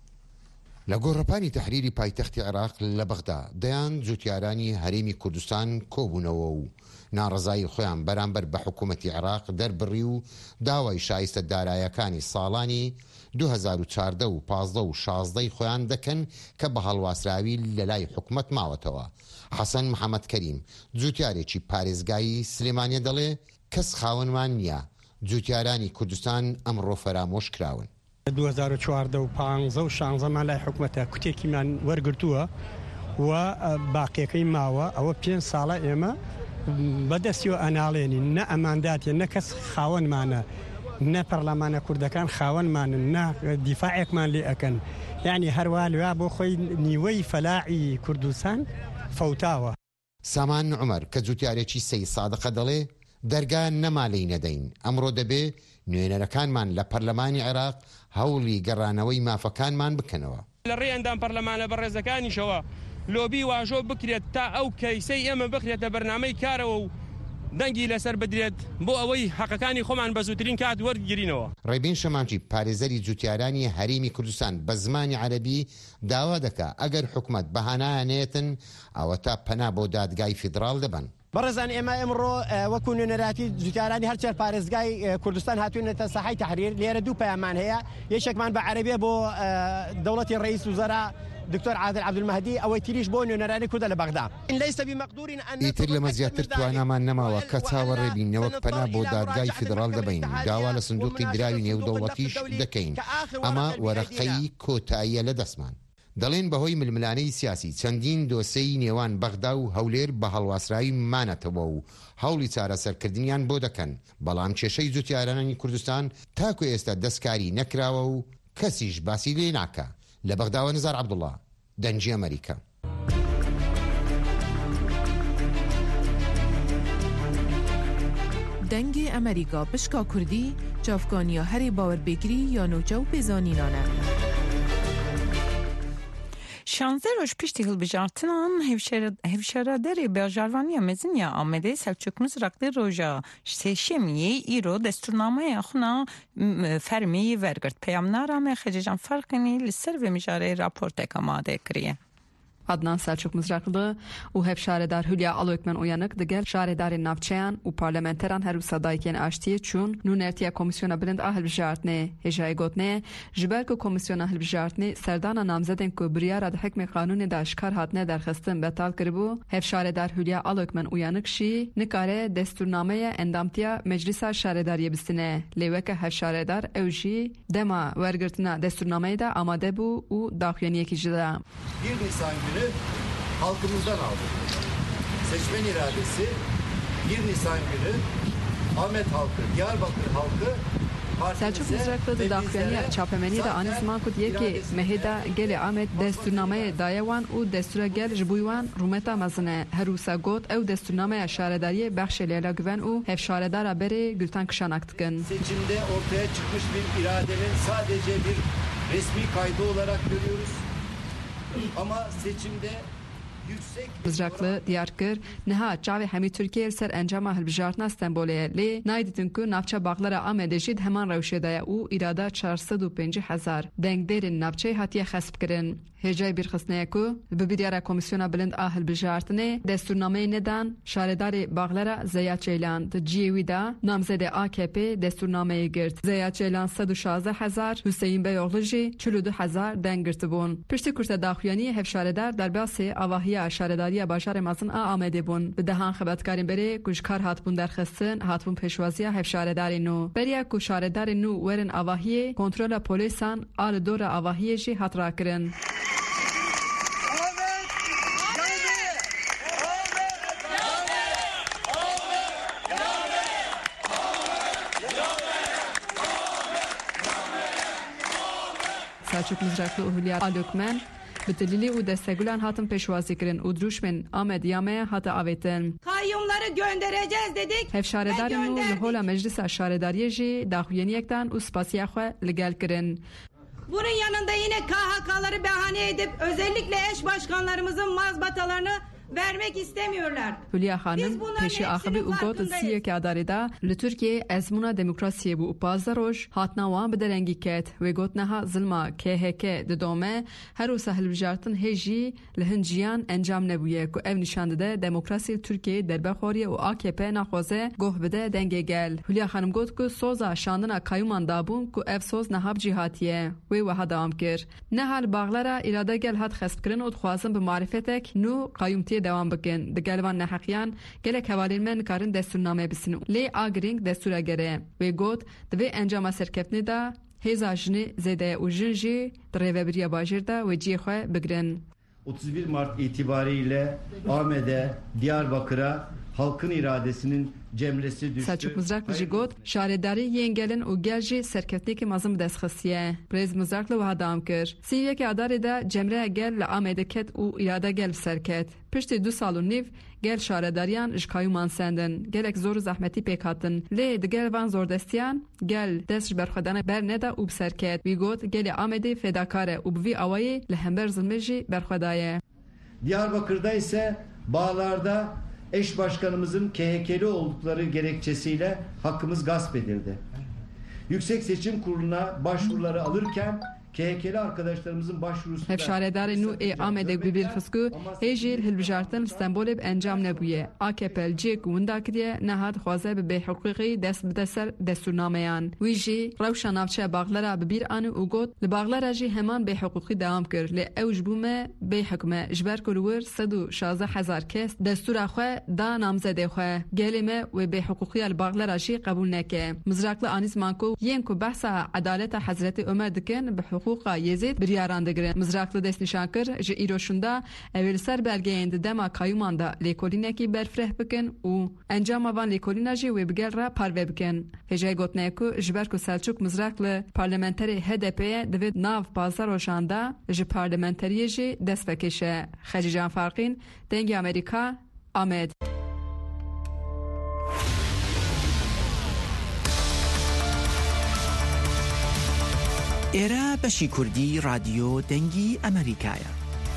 لە گۆڕەپانی تەحریری پایتەختی عێراق لە بەغدا دەیان جوتیارانی هەرێمی کوردستان کۆبوونەوە و ناڕزایی خۆیان بەرامبەر بە حکوومەتی عێراق دەربڕی و داوای شایستە دارایەکانی ساڵانی دوو هەزار و چواردە و پانزدە و شازدەی خۆیان دەکەن کە بە هەڵواسراوی لە لای حکوومەت ماوەتەوە. حەسەن محەممەد کەریم جوتیارێکی پارێزگایی سلێمانیە دەڵێ کەس خاوەنمان نییە، جوتیارانی کوردستان ئەمڕۆ فەرامۆش کراون. دوو هەزار و چواردە و پانزدە و شانزەمان لای حکوومەتە کوتێکیمان وەرگرتووە و باقیەکەی ماوە ئەوە پێنج ساڵە ئێمە بەدەستیەوە ئەناڵێنی نە ئەمانداتێ نە کەس خاوەنمانە نە پەرلەمانە کوردەکان خاوەنمانن نە دیفاعێکمان لێ ئەکەن، یعنی هەروە لێوا بۆ خۆی نیوەی فەلاعی کوردستان فەوتاوە. سامان عومەر کە جوتیارێکی سەی سادقە دەڵێ دەرگا نەماڵەی نەدەین، ئەمڕۆ دەبێ نوێنەرەکانمان لە پەرلەمانی عێراق هەوڵی گەڕانەوەی مافەکانمان بکەنەوە. لە ڕێ ئەندام پەرلەمانە بەڕێزەکانیشەوە لۆبی واژۆ بکرێت تا ئەو کەیسەی ئێمە بخرێتە بەرنامەی کارەوە و دەنگی لەسەر بدرێت بۆ ئەوەی حەقەکانی خۆمان بە زووترین کات وەرگرینەوە. ڕێبین شەمانچی پارێزەری جوتیارانی هەرێمی کوردستان بە زمانی عەرەبی داوا دەکا ئەگەر حکوومەت بەهانایانێتن ئەوە تا پەنا بۆ دادگای فیدراڵ دەبن. بەڕێزان ئێمە ئەمڕۆ وەکو نوێنەراتی جوتیارانی هەرچێر پارێزگای کوردستان هاتوونەتە ساحەی تەحریر. لێرە دوو پەیامان هەیە، یەکێکمان بە عەرەبیە بۆ دەوڵەتی ڕئیس وزەرا دکتۆر عادل عەبدولمەهدی، ئەوەی تریش بۆ نوێنەرانی کوردە لە بەغدا. ئیتر لەمە زیاتر توانامان نەماوە کە چاوەڕێبین نەوەک پەنا بۆ دادگای فیدراڵ دەبین، داوا لە سندوقی دراوی نێودەوڵەتیش دەکەین. ئەمە وەرەقەی کۆتاییە لە دەستمان. دەڵێن بەهۆی ململانەی سیاسی چەندین دۆسەی نێوان بەغدا و هەولێر بە هەڵواسراوی مانەتەوە و هەوڵی چارەسەرکردنیان بۆ دەکەن، بەڵام کێشەی جوتیارانی کوردستان تاکو ئێستا دەستکاری نەکراوە و کەسیش باسی لێ ناکە. لە بەغداوە نزار عەبدوڵڵا، دەنگی ئەمریکا. دەنگی ئەمریکا پشکا کوردی چاوکانیا هەرێ باوەربێگری یا نۆچە و پێزانینانە. شانزده روز پشتی هەڵبژارتنان هێوشەرادەرێ بێژاروانیە مەزنیە ئامادەی سەلچوک مزرەقلی ڕۆژە سێشەمیە ئیرۆ دەستورنامەیە خونا فەرمی وەرگرت. پەیامنارامە خەجەجان فەرقینی لەسەر وێمژارەی راپۆرتێکە ئامادە کریە. عدنان سەلچوک مزرەقلی و هەفشارەدار هولیا ئەڵۆکمن ئویانک دەگەل شارێدارên ناوچەیان û parlamenteran her wisa dayikên aştiyê çûn nû nertiya Komîsyona Bilind a Hilbijartinê hêjayê gotinê ji ber ku Komîsyona Hilbijartinê serdana namzedên ku biryara di hikmê qanûnê de eşkar hatine derxistin betal kiribû, hevşarêdar Hülya Alokmen ûyanik jî nikare destûrnameya endamtiya Meclîsa Şarêdariyê bistîne. Lê weke hevşarêdar ew jî dema wergirtina destûrnameyê de amade bû û daxuyaniyekî jî da. Halkımızdan aldık. Seçmen iradesi bir Nisan günü Ahmet halkı, Diyarbakır halkı Selçuk Mızraklı da daxuyaniya çapemeni de anı zaman ku diye ki meheda gele Ahmet desturnameye dayawan û destura gel ji bûyan rûmeta mezine herusa got ew desturnamaya şaredariyê bexşê Leyla Güven û hevşaredara berê Gülten Kışanak dikin. Seçimde ortaya çıkmış bir iradenin sadece bir resmi kaydı olarak görüyoruz. Ama seçimde Mızraklı diyar kir niha çavê hemî Türkiye ser encama hilbijartina Stenbolê lê nayditin ku navçe baxlara Amedê jî heman rewşê de ye û îrada çar sed û pêncî hezar dengderên navçeyê hatiye xesb kirin. Hêjayê bîrxistneyê ku bi biryara Komîsyona Bilind a Hilbijartinê destûrnameyê nedan şarêdarê baxlara Zeya Ceylan di ciyê wî de namzedê A K P destûrnameyê girt. Zeya Ceylan sed û şazde hezar Hüseyin Beyoğlu jî çil û du hezar deng girtibûn. Piştî kursa daxuyaniyê hevşaredar derbasê avahiya şaredariya bajarê mezin a Amedê bûn. Bi dehan xebatkarên berê ku ji kar hatibûn derxistin hatibûn pêşwaziya hevşaredarê nû. Beriya ku şaredarên nû werin avahiyê kontrola polîsan a li dora avahiyê jî hat rakirin. Selçuk Mızraklı û Hülya Alokmen bi dilîlê û destegulan hatin pêşwazî kirin û drûşmên Amed Yameya hate avêtin. Kayyumları göndereceğiz dedik. Hevşaredarên nû li hola Meclîsa Şaredariyê jî daxuyaniyekdan û spasiya xwe li gel kirin. Bunun yanında yine K H K'ları bahane edip özellikle eş başkanlarımızın mazbatalarını vermek istemiyorlar. Hülya Hanım peşi axıbı ugot siyek adarida li Türkiye ezmuna demokrasiye bu upazdaroş hatna wan bi derengî ket ve got neha zilma K H K didome her o sahil bijartin hêjî li hin jiyan encam nebûye ku ev nîşan dide demokrasî Türkiye derbexwariye û A K P naxwaze goh bide dengê gel. Hülya Hanım got ku soza şandina kayûman dabûn ku ev soz nehab jî hatiye wê wiha dewam kir. Neha li baxlara îrade gel hat xestkirin û dixwazin bi marifetek nû qayûmtiyê devam bikin. Digelvan neheqiyan gelek hevalên me nikarin destûrname bisin. Lê agirîng destûra gere. Wê got divê encama serkeftinê da hêza jinê zêdeye û jin jî di rêveberiya bajêr da wê ciyê xwe bigirin. otuz bir Mart itibariyle Ahmet'e, Diyarbakır'a halkın iradesinin cemresi düştü. Selçuk Mızraklı jî got şaredarî yên gelin û gel jî serkeftinekê mezin bi dest xistiye. Rêz Mızraklı wiha dam kir. Sîviyekê adarê de cemreya gel li Amedê ket û îrade gel serket. Piştî du sal û nîv gel şaredariyan ji kayûman sendin. Gelek zor û zehmetî pêk hatin. Lê di gel van zordestiyan gel dest ji berxwedana ber neda û bi serket. Wî got gelê Amedê fedakar e û bi vî awayê li hember zilmê jî berxwedaye. Diyarbakır'da ise bağlarda eş başkanımızın K H K'li oldukları gerekçesiyle hakkımız gasp edildi. Yüksek Seçim Kurulu'na başvuruları alırken K H K'li arkadaşlarımızın başvurusu Hev şaredarê nû ê Amedê bi bîr xisku hêjî hilbijartin Stenbolê bi encam nebûye. A K P li ciyê ku winda kiriye neha dixwaze bi bêhiqûqî dest bide ser destûrnameyan. Wî jî rewşa navçeya Baxlara bi bîr anî û got li Baxlara jî heman bêhiqûqî dewam kir. Lê ew ji bû me bêhikme ji ber ku li wir sed û şazdeh hezar kes destûra xwe da namzedê xwe. Gelê me wê bêhiqûqiya li Baxlara jî qebûl neke. Mizraklı Anîs Manko yên ku behsa edaleta Hezretê Ömer dikin bi huquqa Yezid biryaran digirin. Mizraklı dest nîşan kir ji îroşunda ew li ser belgeyên di dema kayûman da lêkolînekî berfireh bikin û encama van lêkolîna jî wê bigel re parve bikin. Hêjeyê gotine ku ji ber ku Selçuk Mizraklı parlamenterê H D P'ye divê nav pazdaroşan da ji parlamenteriyê jî dest vekêşe. Xecîcan Farqîn, Dengê Amerîka, Amed. ئێرە بەشی کوردی رادیۆ دەنگی ئەمریکایە.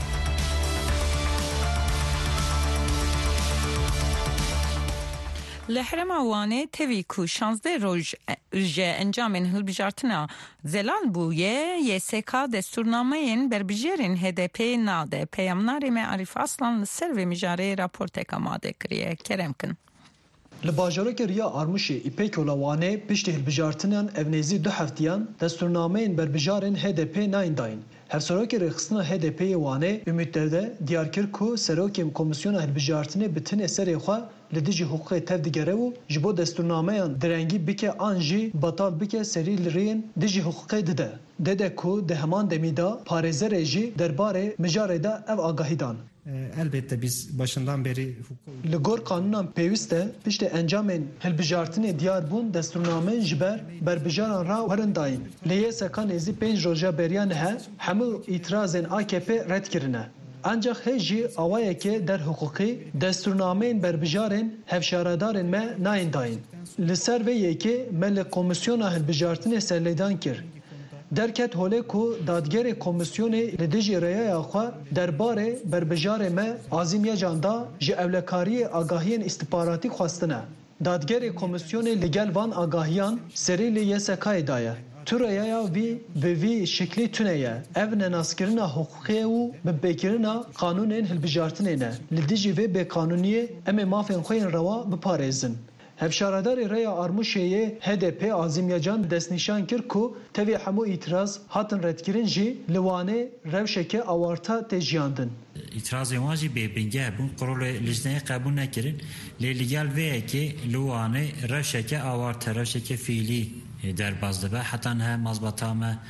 Li Herêma Wanê tevî ku şansdeh roj ji encamên hilbijartina zelal bûye, Y S K destûrnameyên berbijêrên H D P nade. Peyamnarê me Arîf Aslan li ser vê mijareyê raportek amade kiriye. Kerem kin. Li bajarekê Riya Armuşê İpek ola Wanê piştî hilbijartinan evnêzî du heftiyan destûrnameyên berbijarên H D P nayên dayîn. Hevserokê rêxistina H D P'yê Wanê Ümit Dewde diyar kir ku serokê Komisyona Hilbijartinê bi tinê serê xwe li dijî hukukê tev digere û ji bo destûrnameyan direngî bike an jî batal bike serî li rêyên dijî hukukê dide. Dede ku di heman demî da parêzerê jî derbarê mijarê de ev agahî dan. Elbette biz başından beri li gor kanûnan pêwîst e piştî encamên hilbijartinê diyar bûn destûrnameyên ji ber berbijaran ra werin dayîn. Li Y S K nêzî pênc roja beriyan he hemû îtirazên A K P red kirine. Ancak hê jî awayekê derhukukî destûrnameyên berbijarên hevşaredarên me nayên dayîn. Li ser vê yekê me li Komisyona Hilbijartinê serlêdan kir. Derket holê ku dadgerê komisyonê li dijî rêyaya xwe derbarê berbijarê me Azîm Yecan da ji ewlekariyê agahiyên istihbaratî xwestine. Dadgerê komisyonê li gel van agahiyan serî li Y S K'yê daye. Tu rêyaya wî bi vî şeklî tune ye. Ev nenaskirina hukukê û binpêkirina qanûnên hilbijartinê ne. Li dijî vê bêqanûniyê em ê mafên xwe yên rewa biparêzin. Hevşaredarê Reya Armuşêyê H D P Azîm Yecan destnîşan kir ku tevê hemû îtiraz hatin redkirin jî li Wanê rewşeke awarta tê jiyandin. İtirazên wan jî bêbingeh bûn qirolê lijneyê qebûl nekirin. Lê li gel vê yekê li Wanê rewşeke awarta rewşeke fiîlî derbas dibe. Hetan he mazbata me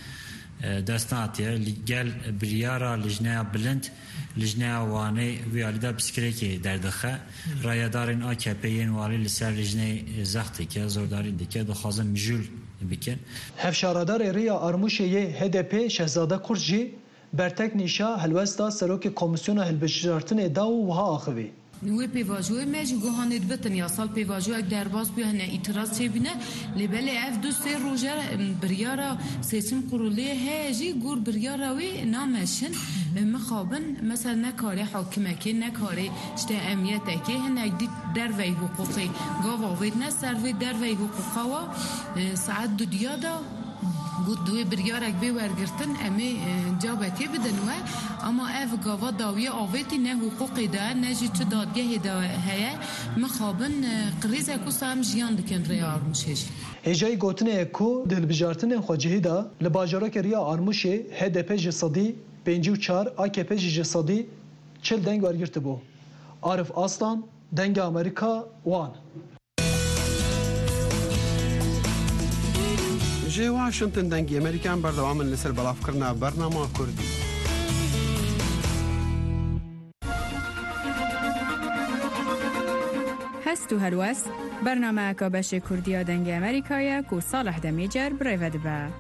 dest natiye li gel biryara lijneya bilind lijneya Wanê wî alî piskirêkê derdixe. Rayedarên A K P'yên walî li ser lijneyê zext dike, zordarî dike, dixwazin mijûl bikin. Hevşaredarê Riya Armuşêyê H D P Şehzade Kurt jî bertek nîşa helwesta serokê Komisyona Hilbijartinê da û wiha axivî. نوی پیواجوی میج گوهاند بتن یا سال پیواجو اک درباز بیه نه اعتراض چه بینه لبله اف دو سه روزه بریارا سیستم قرولی هجی گور بریارا وی نامشن مخابن مثلا نکاری حاکمه که نکاری شته امیته که هنگ دی در وی حقوقی گاوا وید نه سر وید در وی حقوقا و ساعت دو دیادا بود دوی بریارک به ورگرتن امی جابتی بدن و اما اف گاوا داوی آویتی نه حقوقی ده نه جی چه دادگه ده هیا مخابن قریزه کو سام جیان دکن ریار مشش هجای گوتنه کو دل بجارتن خواجهی دا لباجارا که ریا آرموشه هدپ جسدی پنج و چهار آکپ جسدی چل دنگ ورگرت بو عارف آسلان دنگ امریکا وان جي واشنطن دنگی امریکان بردوام لسر بلاف کرنا برنامه کردی هستو هلوس برنامه کابش کردی دنگ امریکایی کو صالح دمیجر بریود با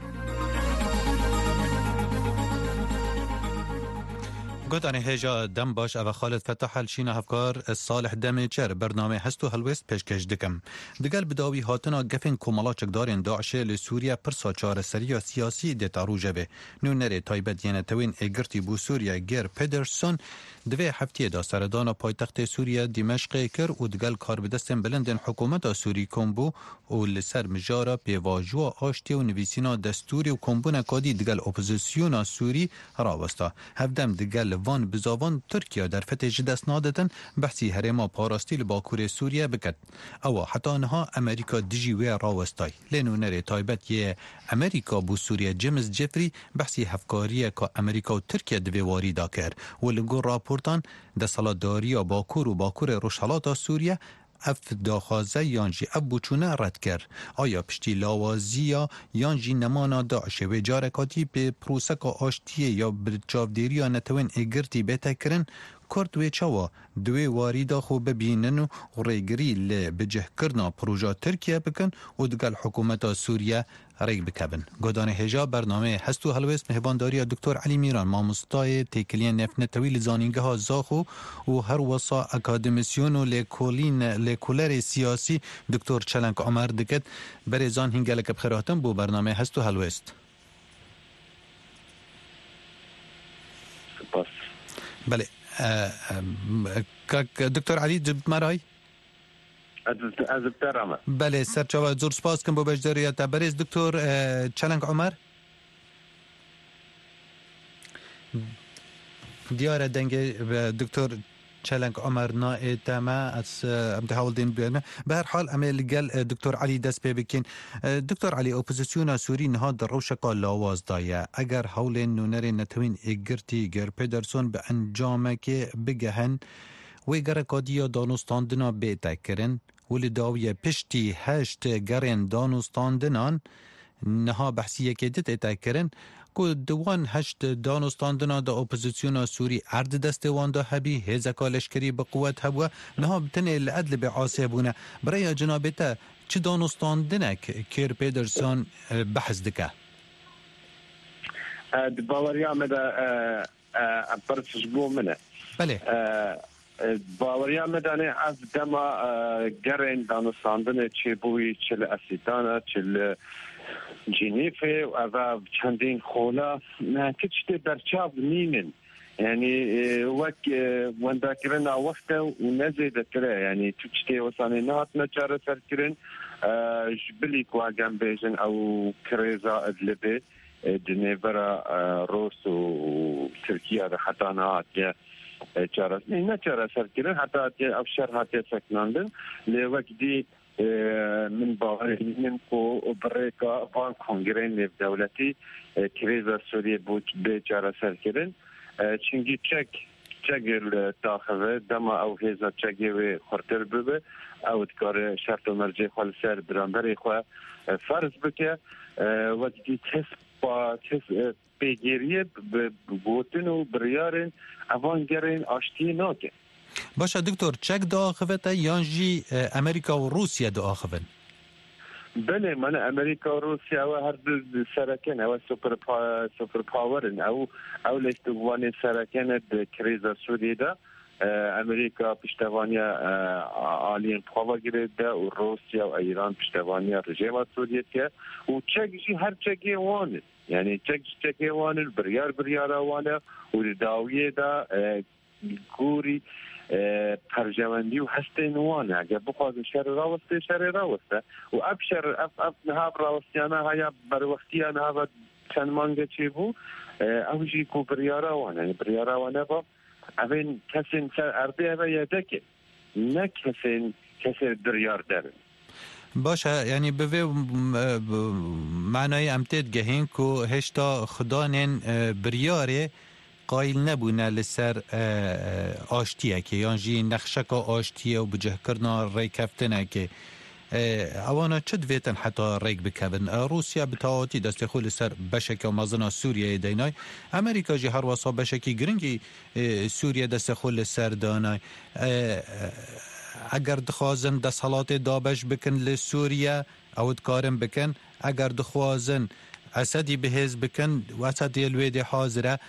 گوتانی هجا دم باش او خالد فتح الشین هفکار صالح دمی چر برنامه هستو هلوست پیشکش دکم دگل بداوی هاتنا گفن کومالا چکدارین داعش لسوریا پرسا چار سریا سیاسی دیتا روژه به نونره تایبت یعنی توین اگرتی بو سوریا گر پدرسون دوی هفته دا سردان پایتخت سوریا دمشق کر و دگل کار بدستن بلندن حکومت سوری کمبو و لسر مجارا پیواجوا آشتی و نویسینا دستوری و کمبون کادی دگل اپوزیسیونا سوری راوستا هفدم دگل وان بزاوان ترکیه در فتح دست نادتن بحثی هرما پاراستی لباکور سوریه بکد او حتی انها امریکا دیجی وی راوستای لینو نره تایبت یه امریکا بو سوریه جیمز جفری بحثی هفکاریه که امریکا و ترکیه دوی واری دا کر و لگو راپورتان ده سالاداری باکور و باکور روشالات سوریه اف داخازه یانجی اف بوچونه رد کرد آیا پشتی لاوازی یا یانجی نمانا داعش و جارکاتی به پروسک آشتیه یا برچاودیری یا نتوین اگرتی بهتا کرن کرد و چوا دوی واری داخو ببینن و ریگری لی بجه کرنا پروژا ترکیه بکن و دگل حکومت سوریه ریگ بکبن. گودان هجا برنامه هستو هلوست مهبانداری دکتر علی میران ماموستای تیکلین نفنتوی لزانینگه ها زاخو و هر وصا اکادمیسیون و لیکولین لیکولر سیاسی دکتر چلنک عمر دکت بریزان هنگلک بخیراتن بو برنامه هستو هلوست. سپاس. بله دکتر علی جبت مرای؟ از ابترامه بله سرچاوه زور سپاس کن با بجداریت بریز دکتر چلنگ عمر دیاره دنگ دکتر چلنگ عمر نائه تاما از امتحاول دین بیرمه به هر حال امیل گل دکتر علی دست پی بکن دکتر علی اپوزیسیون سوری نها در روشکا لاواز دایه اگر حول نونر نتوین اگرتی گر پدرسون به انجامه که بگهن و اگر کادیا دانستاندنا بیتا کرن ولی داویه پشتی هشت گرین دانستاندنان نها بحثیه که دیت ایتا کرن که دوان هشت دانستاندنا دا اپوزیسیون سوری عرض دست وان دا هبی هزکا لشکری بقوت هبوه نها بتنه العدل بعاصبونه برای جنابتا چه دانستاندنک کیر پیدرسون بحث دکه؟ باوری آمده پرسش بو منه بله باوری آمدانه از دما گرین دانستاندن چه بوی چل اسیدانه چل جنیفه و چندین خولا کچته برچاو نیمن یعنی وک ونداکرنا وقت و نزیده تره یعنی تچته وسانه نهات نچاره سر کرن جبلی کواگم بیجن او کریزا ادلبه جنیورا روس و ترکیه ده حتی نهات چاره نه چاره سر کرن حتی افشار حتی سکناندن لیوک دی من باوری من کو بريكا بان كونغرين دولتي كريزا سوريا بوت بيجارة سركرين چنگي چك چگل تاخذ دما او هيزا چگي خرطر ببه او دكار شرط و مرجع خال سر برانبري خوا فرض بكه وقتی تس با تس بگیریه بگوتن و بریارن اوانگرین آشتی ناکه باشه دکتر چک داخوته یانجی امریکا و روسیه داخون؟ بله من امریکا و روسیه و هر دو سرکن او سوپر پا سوپر پاورن او او لشتوان سرکن د کریزا سوری دا امریکا پشتوانی آلین پاوا گرفته و روسیه و ایران پشتوانی رژیم سوریت و چگی هر چگی وانه یعنی چگ چگی وانه بریار بریار وانه و داویه دا گوری پرجواندی و هسته نوانه اگر بخواد شر راوسته شر راوسته و اب شر اب اب نهاب راوستیانه هیا بر وقتیانه ها چند مانگه چی بو اوجی کو بریاره وانه بریاره وانه با اوین کسین سر ارده و یادکه نه کسین کسر بریار داره باشه یعنی به معنای امتد گهین کو هشتا خدانین بریاره قایل نبونه لسر آشتیه که یانجی نخشک آشتیه و بجه کرنا ری کفتنه که اوانا چه دویتن حتی ریک بکبن روسیا بتاواتی دست خول سر بشک و مازنا سوریه دینای امریکا جی هر واسا بشکی گرنگی سوریه دست خول سر دانای اگر دخوازن دست حالات دابش بکن لسوریه او دکارم بکن اگر دخوازن اسدی بهز بکن و اسدی الویدی حاضره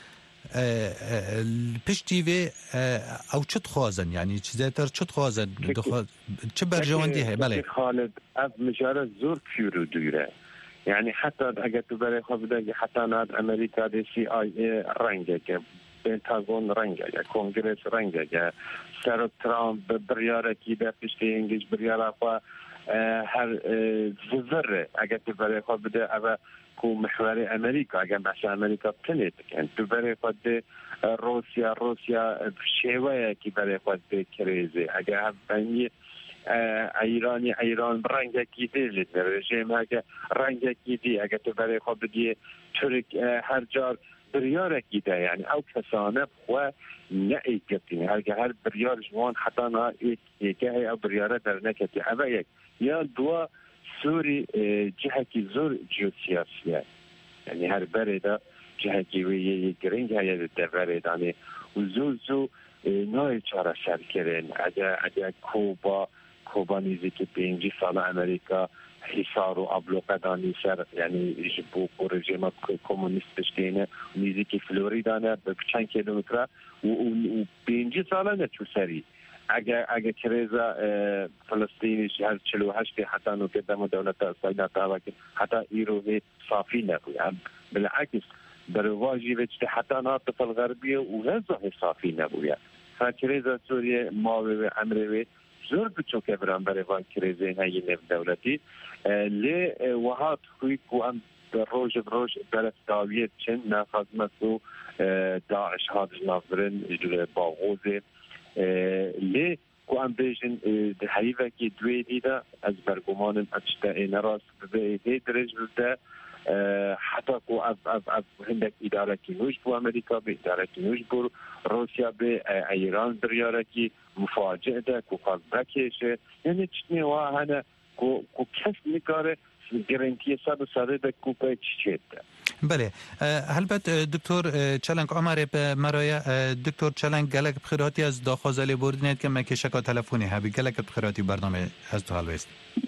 پشتی و او چه خوازن یعنی چیزتر چه خوازن چه برجواندی هست بله خالد از مجاره زور کیرو دوره یعنی حتی اگر تو برای خود بده حتی ناد امریکا دی سی آی ای رنگه که پنتاگون رنگه یا کنگرس رنگه یا سر ترامپ بریاره کی در پشتی انگلیس بریاره خوا هر زوره اگر تو برای خود بده اول کو محور امریکا اگر مثلا امریکا پنیت کن تو برای خود روسیا روسیا شیوه کی برای خود کریزه اگر هم بنی ایرانی ایران رنگ کی دی رژیم اگر رنگ کی دی اگر تو برای خود بدی ترک هر جار بریار کی دی یعنی او کسانه خو نه ایگتی هر هر بریار جوان حتی نه یک او بریاره در نکتی اول یک یا دو سوری جهه کی زور جیوسیاسیه یعنی هر برده جهه کی وی گرینگ هایی در بردانه و زو زو نوع چاره سر کرن اگه اگه کوبا کوبا نیزی که پینجی سال امریکا حصار و ابلوقه دانی سر یعنی جبو رژیم کمونیستش دینه نیزی که فلوریدانه به چند کیلومتر و پینجی ساله نتو سری اگر اگر کریزا فلسطینی هر چلو هشت حتی نو که دم دولت اسرائیل تا که حتی ایرو صافی نبود بالعکس در واجب است حتی ناطف الغربی و غزه صافی نبود فکریزا سوریه ما و امریکا زور بچو که برام برای وان کریزه هایی نف دولتی لی وحات خوی کو ام روز روز برای داویت چند نخدمتو داعش هادش نافرن جل باغوزه لی کو ام بیشن حیفه کی دوی دیده از برگمان اشتاء نراس به درج بوده حتی کو از از از هندک اداره کی نوش بو امریکا به اداره کی نوش بو روسیا به ایران بریاره کی مفاجئه ده کو خاص بکشه یعنی چنی وا هنه کو کو کس نکاره گارانتی صد صد ده کو به چیت بله البته دکتر چلنگ عمر به مرای دکتر چلنگ گلک بخیراتی از داخازل بردنید که مکشکا تلفنی هبی گلک بخیراتی برنامه از تو حلوست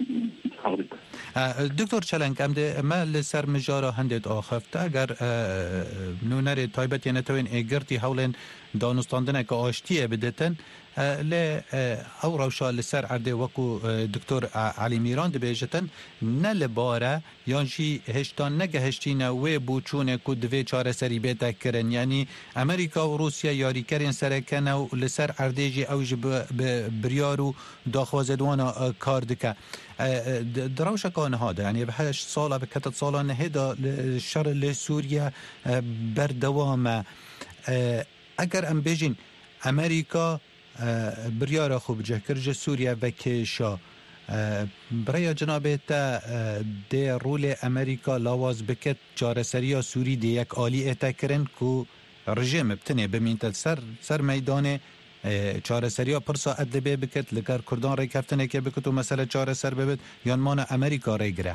دکتر چلنگ امده ما لسر مجارا هندید آخفته اگر نونر تایبت یعنی توین اگرتی حولین دانستاندنه که آشتیه بدتن لی او روشا لسر عرده وکو دکتر علی میران دبیجتن نه لباره یانشی هشتان نگه هشتینه و بوچونه که دوی چاره سری بیتا کرن یعنی امریکا و روسیا یاری کرن سرکنه و لسر عرده جی اوج بریارو داخوازدوانا کار دکه دروشا کان هاده یعنی به هشت ساله به کتت ساله نهیده شر لسوریا بردوامه اگر ام بیجین امریکا بریاره خوب جه کرج سوریا و کشا برای جناب تا ده رول امریکا لاواز بکت جارسریا سوری ده یک آلی اتا کرن که رژیم بتنه بمینت سر سر میدان چارسریا پرسا ادبه بکت لگر کردان ری کفتنه که بکت و مسئله چارسر ببید یا مان امریکا ری گره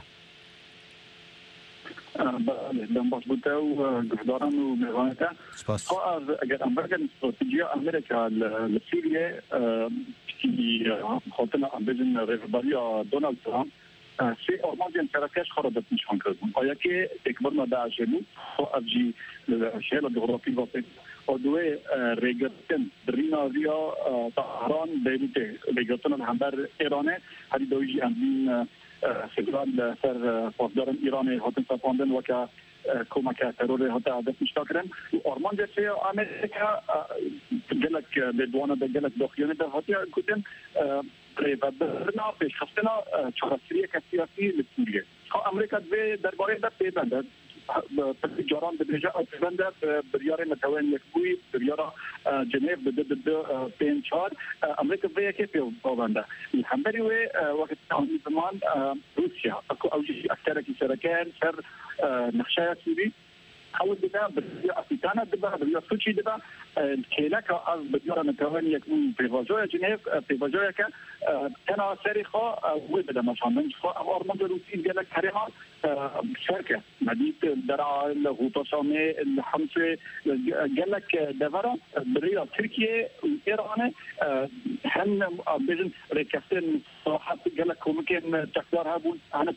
بله دنباش بوده و گفتارم و میوانته خواهر اگر امریکا استراتژیا امریکا لسوریه که خاطر امبیزن ریفبالی دونالد ترامپ سی آرمانجین ترکش خرابت نشان کردن آیا که اکبر ما داعش بود خواهر جی شهر جغرافی واسه ودوی ریگرتن برینا ویا تهران بیروت ریگرتن همبر ایرانه هری دویجی امین فدرال سر پاسداران ایران هاتن سپاندن و که کمک ترور هاتا دست مشتاکرن و آرمان جسه امریکا گلک بدوانه به گلک داخلیانه در هاتی کدن و برنا پیش خفتنا چهارسیه کسیاسی لسوریه امریکا دوی درباره در پیبنده جاران بدرجه پیبنده بریار متوان یک بوی بریار جنیف بده بده پین چهار امریکا دوی که پیبنده همبری و وقت آنی زمان روسیا اکو اوجی اکتر کی سرکان سر نقشه سوری حاول بدا بريا افريقيا دبا بريا سوتشي دبا كيلاك از بديار متواني يكون بريفاجويا جنيف بريفاجويا كان كان سريخا وبدا مثلا ارمض روسي ديال كريمه شركه مدينه درعا الغوطاسامي الحمصه قال لك دفرا بريا تركيا وايران هن بيجن ريكاستن صراحه قال لك ممكن تقدر هابون انا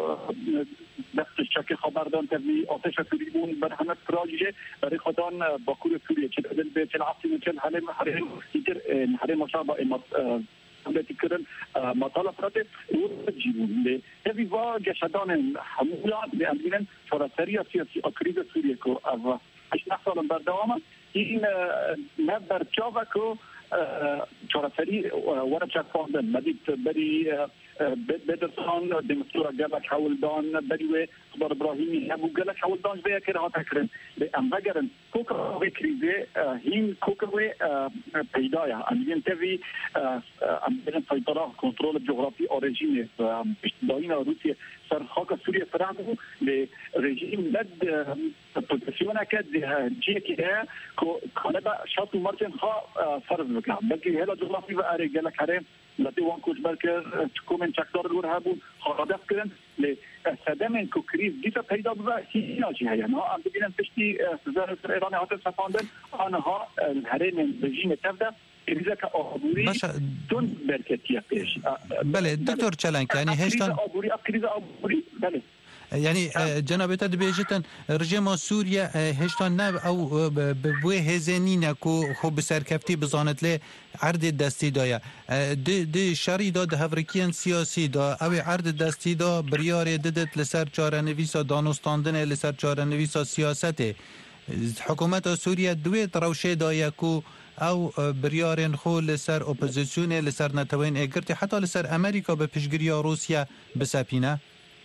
دست الشكل خبر دان تبني آتش سوریبون بر همه پراجیه برای خودان باکور سوریه چه دل به چه عاصمه چه حرم حرم دیگر حرم مشابه امات دولتی کردن مطالب راته وجیبون له هذه واقع شدان حمولات بأمرين فرسرية سياسي أكريد سوريا كو أو إيش نحصل بردوامة این نبر چاوکو چهارسری ورد چکاندن مدید بری بدرسان دمستور گلک حولدان بری و خبر ابراهیمی ابو گلک حولدان به کر ها تکرن به ام بگرن کوکو به کریزه هین کوکو پیدایا امین تفی ام بین سیطره کنترل جغرافی اورژین داین روسیه سر خاک سوریه فرانکو به رژیم ند پوزیشن که جی که کو کانادا شاتو مارتن ها فرض بکنه بلکه هلا جغرافی و اره گلک هره لطی وان کوچ بلکه کومن چکدار دور هبون خرادف کردن ل صدمن کو کریز دیتا پیدا بود هیچ نشی هیا نه ام ببینن پشتی وزارت ایران هات سپاندن آنها هرم رژیم تبدا کریزه که آبوری دون برکتیه پیش بله دکتر چلنکانی هشتن آبوری کریز آبوری بله یعنی جناب تا دبیجتن رژیم سوریه هشتان نب او بوی هزینی نکو خوب سرکفتی بزانت لی عرض دستی دایا دی دی شری داد هفرکیان سیاسی دا او عرض دستی دا بریار ددت لسر چاره نویسا دانستاندن لسر چاره نویسا سیاسته حکومت سوریه دوی تروشه دایا کو او بریارن خو لسر اپوزیسیون لسر نتوین اگرتی حتی لسر امریکا به پیشگیری روسیه بسپینه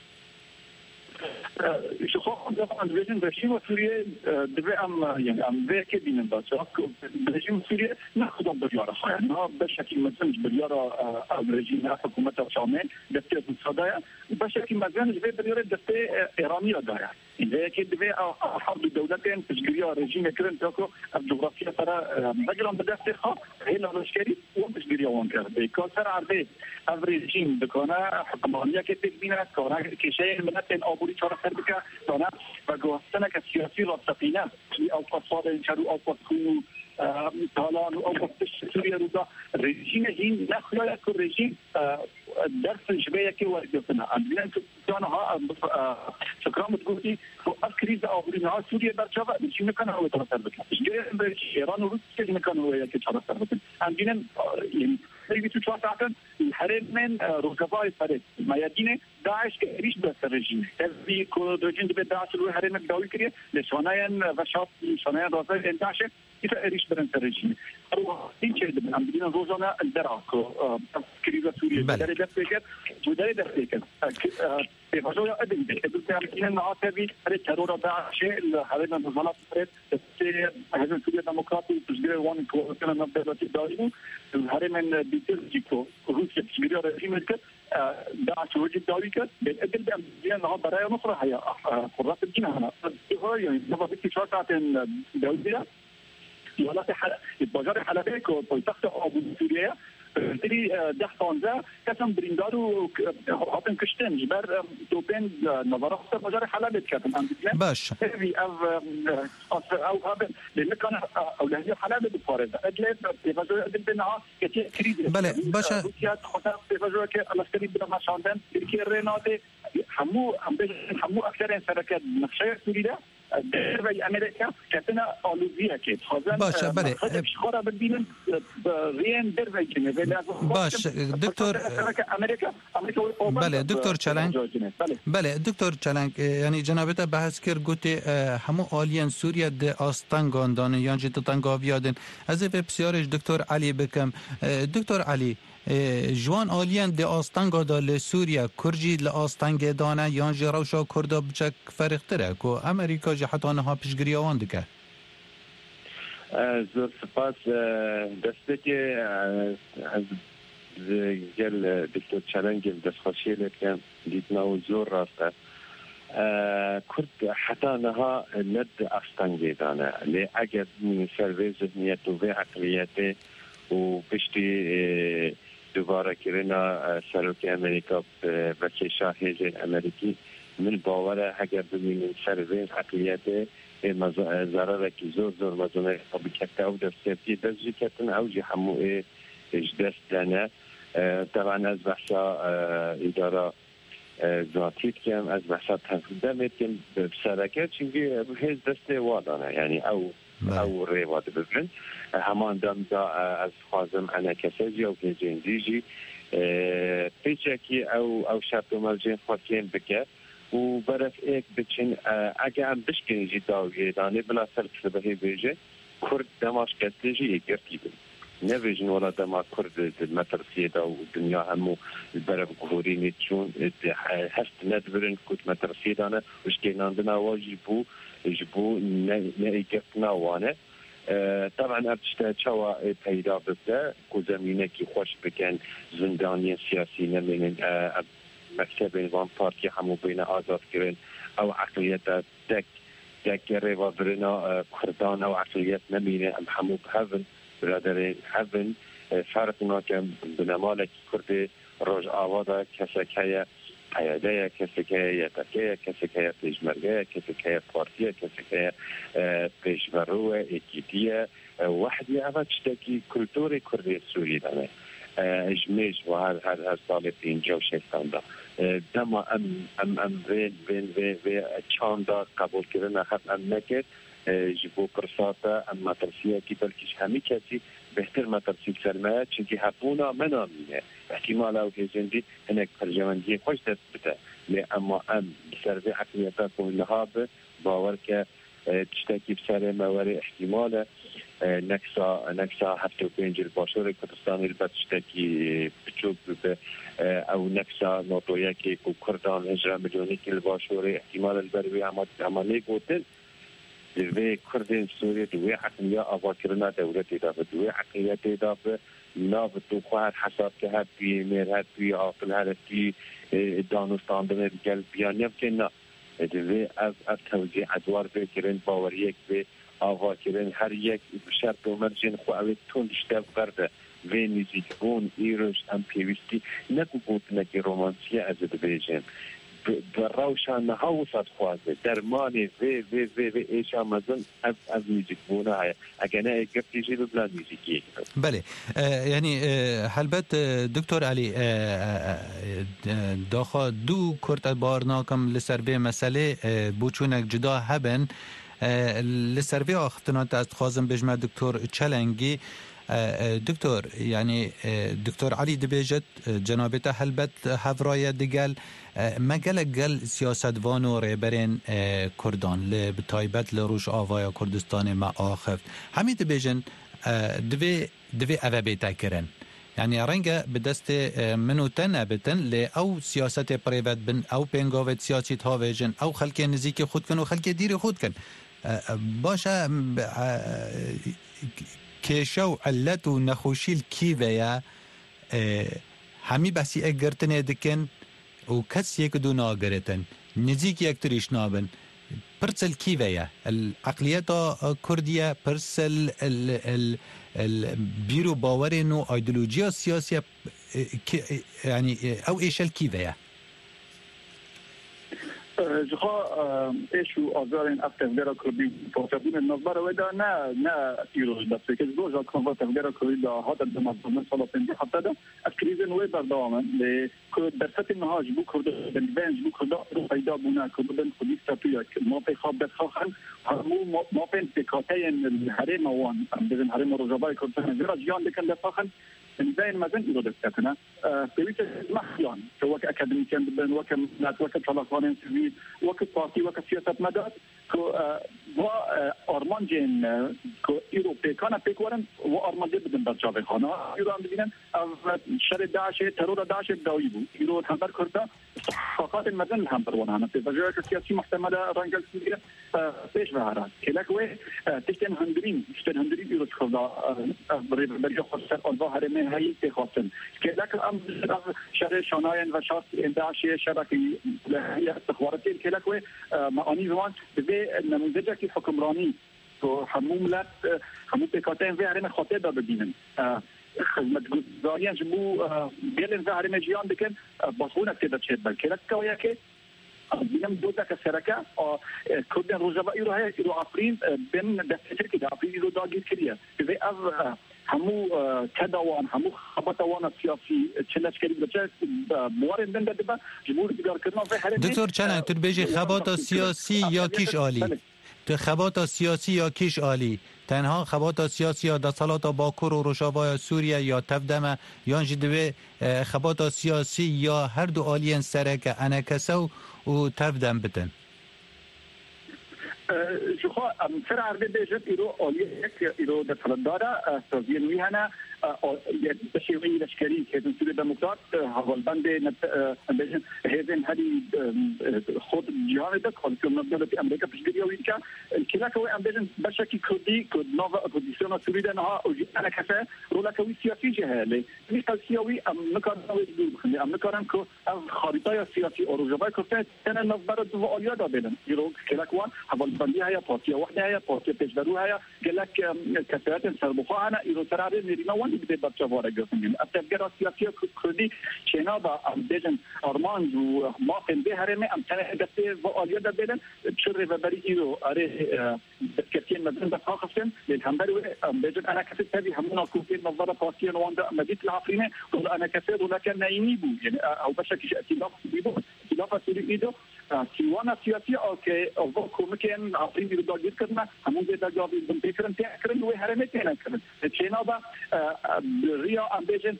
شو خو طبعا رژیم رژیم سوریه دبی ام یعنی ام ذاك بين باشا رژیم سوریه ناخذ بریار خو یعنی به شکل مثلا بریار رژیم حکومت شامل دسته صدایا به شکل مثلا به بریار دسته ایرانی را داره إذا كده حرب الدولتين تشجيرية رجيم كرن تاكو الجغرافيا ترى مجرم بدأت خا هي الرشكري وتشجيرية وانكر بيكسر عربي الرجيم بكونا حكمانية كتير بينا كونا كشيء من التين أبوري شرط سربكا كونا بجوستنا كسياسي رصفينا أو قصاد إنشارو أو قصو طالان أو قصش سوريا رودا رجيم هين نخلا يكون رجيم درس شبيه كي وردتنا عندنا كان ها شكرا متقولي الكريزه او بناء سوريا برشا شنو كان هو ترتب ايران وروسيا شنو كان هو يترتب عندنا يعني في تشوف عشان الحرم من رقباء فرد ما يدينه داعش كريش بس الرجيم في كل رجيم بداعش الحرم الدولي كده لشانين وشاف شانين راسل داعش يفرش برن الرجيم اروح تيجي من عندنا روزانا الدرع كريزه سوريا بدل دفكت بدل دفكت في فجوه ادم بس يعني نعاتبي الترور داعش الحرم النظامات فرد هذا سوريا ديمقراطي تشجيع وان كنا نبدا الدولي الحرم بيتلجيكو روسيا تشجيع الرجيم كده داعش وجد دولي كده بالادل بامريكا انها برايا نصره هي قرات الدين هنا هو يعني نبغى في شويه دوليه ولا في حلقة البجار حلبيك وبيتخت أبو سوريا تري دحفانزا كسم بريندارو هاتن كشتن جبر توبين نظرات بجار حلبيك كتم عندك باش في أو أو هذا لأن كان أولادي حلبيك بفارض أجلس بجار أدل بينها كتير كريز بله باش روسيا خطر بجار كالأسكري بنا شاندن تركيا ريناتي حمو حمو أكثر إن سركات نخشى سوريا در امریکا کتنا آلوزیه که تازه باشه بله خورا ببینن رین در وجنه باش دکتر امریکا بله دکتر چلنگ بله دکتر چلنگ یعنی جنابت بحث کرد گوتی همو آلیان سوریه ده آستانگان دانه یا جد تنگاویادن از به بسیارش دکتر علی بکم دکتر علی جوان آلیان ده آستانگا دا لسوریا کرجی لآستانگ دانه یا جی روشا کرده بچک فرق تره که امریکا جی حتی آنها پیشگری آوان دکه زور سپاس دسته که از گل دکتر چلنگ گل دست خوشی لیکن دیدنا و زور راسته کرد حتی آنها ند آستانگ دانه لی اگر سروی ذهنیت و عقلیت و پشتی دوباره کردن سروک امریکا و کشور هیزن امریکی من باوره اگر ببینیم سروین عقلیت ضرره که زور زور مزونه بکته او دستی دستی کتن او جی همو اجدست دانه طبعا از بحثا اداره ذاتیت کم از بحثا تنفیده کم بسرکه چونکه هیز دستی وادانه یعنی او او ریواد ببرن همان دم دا از خوازم انا کسیجی او که جندیجی پیچه که او او شرط و مرجین خواستیم بکر و برف ایک بچین اگه هم بشکنی جی داویه دانه بلا سر کسبهی بیجه کرد دماش کسیجی ایگرتی بین نویجن ولا دما کرد مترسیه دا و دنیا همو برف گهوری نیتشون هست ندبرن کد مترسیه دانه وشکناندنا واجی بو جبو نایگرتنا وانه طبعا ارتشتا چوا پیدا بده که زمینه که خوش بکن زندانی سیاسی نمینن مکتب نظام پارتی همو بین آزاد کرن او عقلیت دک دک ریوا برنا کردان او عقلیت نمینه همو بهون برادر هون فرق ناکم بنمالک کرده روز آواده کسکه قیاده کسی که یتکه کسی که پیشمرگه کسی که پارتیه کسی که پیشورو اکیدیه وحدی اول چتاکی کلتور کردی سوری دانه اجمیج و هر هر هر سال پینجا و شستان دا دما ام ام ام وین وین وین وین چاندا قبول کردن خط ام نکرد جبو پرساتا ام مطرسیه کی بلکش همی کسی بهتر مطرسی سلمه چونکه هبونا منامینه احتمال او که زندی هنک پرجمندی خوش دست بده لی اما ام بسرده عقلیتا کنها به باور که تشتاکی بسر مواری احتمال نکسا نکسا هفته و پینجل باشور کردستان البته تشتاکی بچوب به او نکسا نوتویا که کردان هجره میلیونی که باشور احتمال البروی عمالی گوتن دوی کردین سوریه دوی عقلیه آوا کرنا دولت دابه دوی عقلیت دابه ناب تو خواهد حساب که هر توی میر هر توی آفل هر توی دانستان دنه گل بیانیم که نه دوی از از توضیح ادوار بکرن باور یک به آوا کرن هر یک شرط و مرجن خواهد تون شتاب کرده وی نیزید بون ایروش هم پیوستی نکو بود نکی رومانسیه از دویجن روشان هاوسات خوازه درمانی وی وی وی وی ایشا مزن از از میزیک بونه های اگر نه گفتی جیب بلا میزیکی بله یعنی حلبت دکتر علی داخل دو کرد بارناکم لسر به مسئله بوچونک جدا هبن لسر به آختنات از خوازم بجمع دکتر چلنگی دکتر یعنی دکتر علی دبیجت جنابت حلبت هفرای دگل مگل گل سیاست وانو ریبرین کردان ل بتایبت لروش آوای کردستان ما آخفت همین دبیجن دوی دوی اوه بیتا کرن یعنی رنگ به دست منو تن بتن ل او سیاست پریوت بن او پنگاوت سیاسی تاویجن او خلک نزیک خود کن و خلک دیر خود کن باشه کشو علت و نخوشیل کی ویا همی بسی اگرتنه دکن و کس یک دو ناگرتن نزیک یک تریش نابن پرسل کی ویا العقلیت کردیه پرسل بیرو باور نو ایدئولوژیا سیاسی یعنی او ایشل کی ویا جخا ایشو آزارین افتفگرا کردی پاسبون نظر ودا نه نه ایروز دسته که دو جا کنوا تفگرا کردی دا هات دمازون سال پنجاه حتی دا از کریز نوی بردامن ل که درست نهاج بو کرد بنج بو کرد رو پیدا بونا کرد بن خودی ستویا ما پی خواب بخواهن همو ما پی تکاتین الحرم وان بدن حرم روزابای کردن زیرا جیان دکن بخواهن زين مازن إذا دكتنا بيت مخيان سواء أكاديميين بدن وكم ناتوك طلقان سوي وك بارتي وك سياسة مدار كو و أرمان جين كو أوروبي كان بيكورن وأرمان جد بدن برجع خانة إيران بدين شر داعش ترور داعش داويبو إيران هم بر كردا فقط المدن هم بروان هنا في بجوار سياسي محتمل رانجل سوريا بيش بهارات كلاك وين تكتن هندرين تكتن هندرين إيران كردا برجع خسر الظاهر من هاي تخاطن كلاك أم شر شناين وشاط داعش شبكي هي استخباراتي كلاك وين ما أني زمان به نموذج کی حکمرانی تو همون ملت همون پکاتین و هرم خاطر داده بینن خدمتگزاریان جمو بیلن و هرم جیان دکن باسونه که داد شد بلکه لکه که بینم دو تا سرکه کردن روزا ایرو های ایرو آفرین بین دستور که آفرین ایرو داگیر کریه به از همو کدوان همو خبطوان سیاسی چلش کردی بچه موارد دنده دبا جمهور دیگر کردن و هرم دکتر چنگ تو بیجی خبات سیاسی یا کیش عالی تو خبات سیاسی یا کیش عالی تنها خبات سیاسی یا دسالات باکور و روشاوای سوریه یا تفدمه یا جدوه خبات سیاسی یا هر دو عالین سرکه انکسو و تفدم بتن شخو سر عرض بیشتر ایرو عالیه یک ایرو دستالت داره سازی نوی هنه بشیوی لشکری که سوری دموکرات حوالبند بیشتر هزین هری خود جهان ده کالکوم دولتی امریکا پیشگیری آوید که کلا که ام بیشتر بشکی کردی کد نو اپوزیسیون سوری ده نها اوجی انا کفه رولا کوی سیاسی جهله میشه سیاسی ام نکارن اوید دور خندی ام نکارن که از خریطای سیاسی اوروجبای کرده تن نظر دو آلیا دادن ایرو کلا که حوال بندی هيا بارتيا واحدة هيا بارتيا بيجبروا هيا قال لك كثيرات سربخوا أنا إذا ترى نرينا وين بدي بتشوفوا رجعهم التفكير السياسي كردي شنابا أم بيجن أرمان وما فين بهرمي أم ترى دكتور وآلية دبلن شر وبري إيرو أري كثير مثلا بخاخسن للهمبر أم بيجن أنا كثير هذه همونا كوفين نظرة بارتيا واندا مديت العفرينة ولا أنا كثير ولكن نايمي بو يعني أو بشكل ائتلاف بيبو ائتلاف سوري إيدو سیوان سیاسی که او کمکن آفرین رو داگیر کردن همون زیاد جوابی دم پیکرن تکرن و هرمه تنن کردن چینا با ریا امبیجن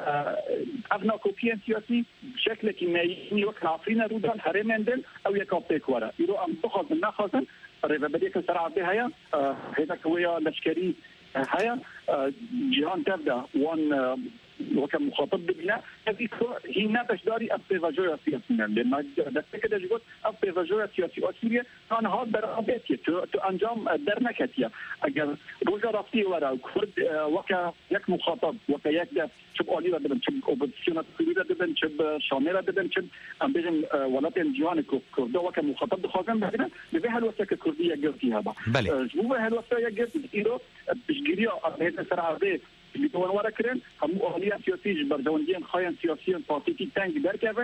ابنا کوپین سیاسی شکل کی نهی و آفرین رو دان هرمندن او یک اپیکوارا ایرو ام بخواد نخوازن ربابدی که سر عبده هیا هیدا کویا لشکری هیا جهان تبدا وان وكان مخاطب بنا هذه هي نبش داري البيفاجويا السياسية لما دكتور كده جوت البيفاجويا السياسية أسوريا كان هذا برابطية تو أنجام درنا كتيا أجل روجا رفتي ورا كرد وكا يك مخاطب وكا يك ده شب أولي بدن شب أوبسيونات كوريا بدن شب شاميرا بدن شب أم بيجن ولاتين جوان كرد وكا مخاطب دخازن بدنا بده هالوسط كردية جرتي هذا جوا هالوسط يجرت إيرو بيجريا هذا سرعة اللي تو ورا كرن هم أهلية سياسية بردوندين خاين سياسيين بارتيكي تانك دركفن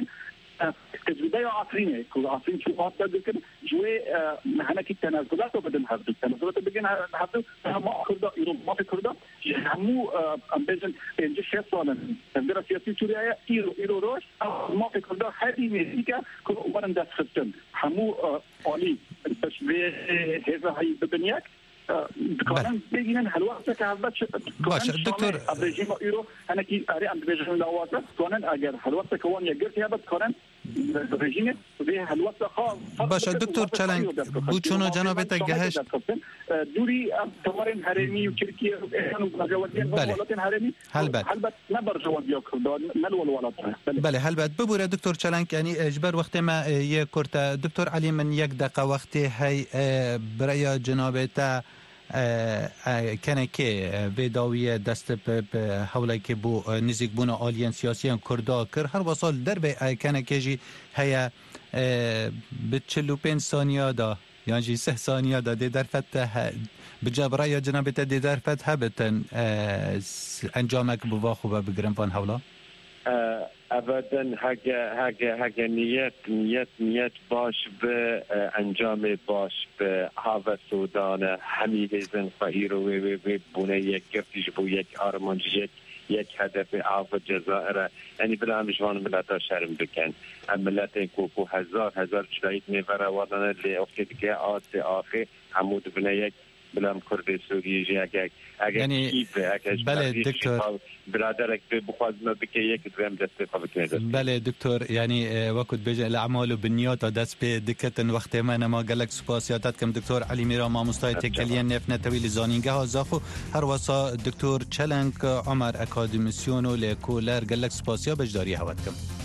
كجداية عصرية كل عصرين شو قاعد تذكر جوي هنا كي تنازلات وبدن هذا التنازلات بدين هذا هم كردا يروم ما في كردا همو أم بيجن بينجي شيء صالح تقدر سياسي سوريا إيرو إيرو روش ما في كردا هذه ميزيكا كل ورن داس ختم همو أولي التشبيه هذا هاي ببنياك كمان بيجينا هالوقت كهذا باش دكتور الرجيم ايرو انا كي اري عند بيجن الوقت كمان اجر هالوقت كون يجرت هذا كمان الرجيم به هالوقت خاص باش دكتور چلنگ بوچونو جنابت گهش دوري تمارين هرمي وتركيا كانوا مجاوزين ولاتين هرمي هلبت هلبت نبر جواب ياكل نلو الولات بله هلبت ببوره دكتور چلنگ يعني اجبر وقت ما يكرت دكتور علي من یک دقیقه وقت هي برای جنابت کنه که ویداوی دست به حوله که بو نزیک بونا آلین سیاسیان کردا کر هر وصال در به کنه که جی هیا به چلو پین ثانیه دا یعنی جی سه ثانیه دا دی در فتح بجبرای یا جنابت دی در فتح بتن انجامک بوا خوبه بگرم وان حوله ابدا هگه هگه هگه نیت نیت نیت باش به انجام باش به هاو سودان همی هزن فقیر و و بونه یک گفتیش بو یک آرمانج یک یک هدف آف جزائر یعنی بلا مجوان ملت شرم بکن ملت کوکو هزار هزار جدایت میفره وادن لی افتی که آت آخه حمود بنا یک بلام کرد سوریه اگه اگه یعنی بله دکتر برادرک بخواد ما بکه یک دوام دست خواهد بله دکتر یعنی وقت بجه الاعمال و بنیات دست به دکتن وقت ما نما گلک سپاسیاتت کم دکتر علی میرا ما مستای تکلیان نف نتوی لزانینگه ها زاخو هر واسا دکتر چلنگ عمر اکادمیسیونو لکولر گلک سپاسیا بجداری هوت کم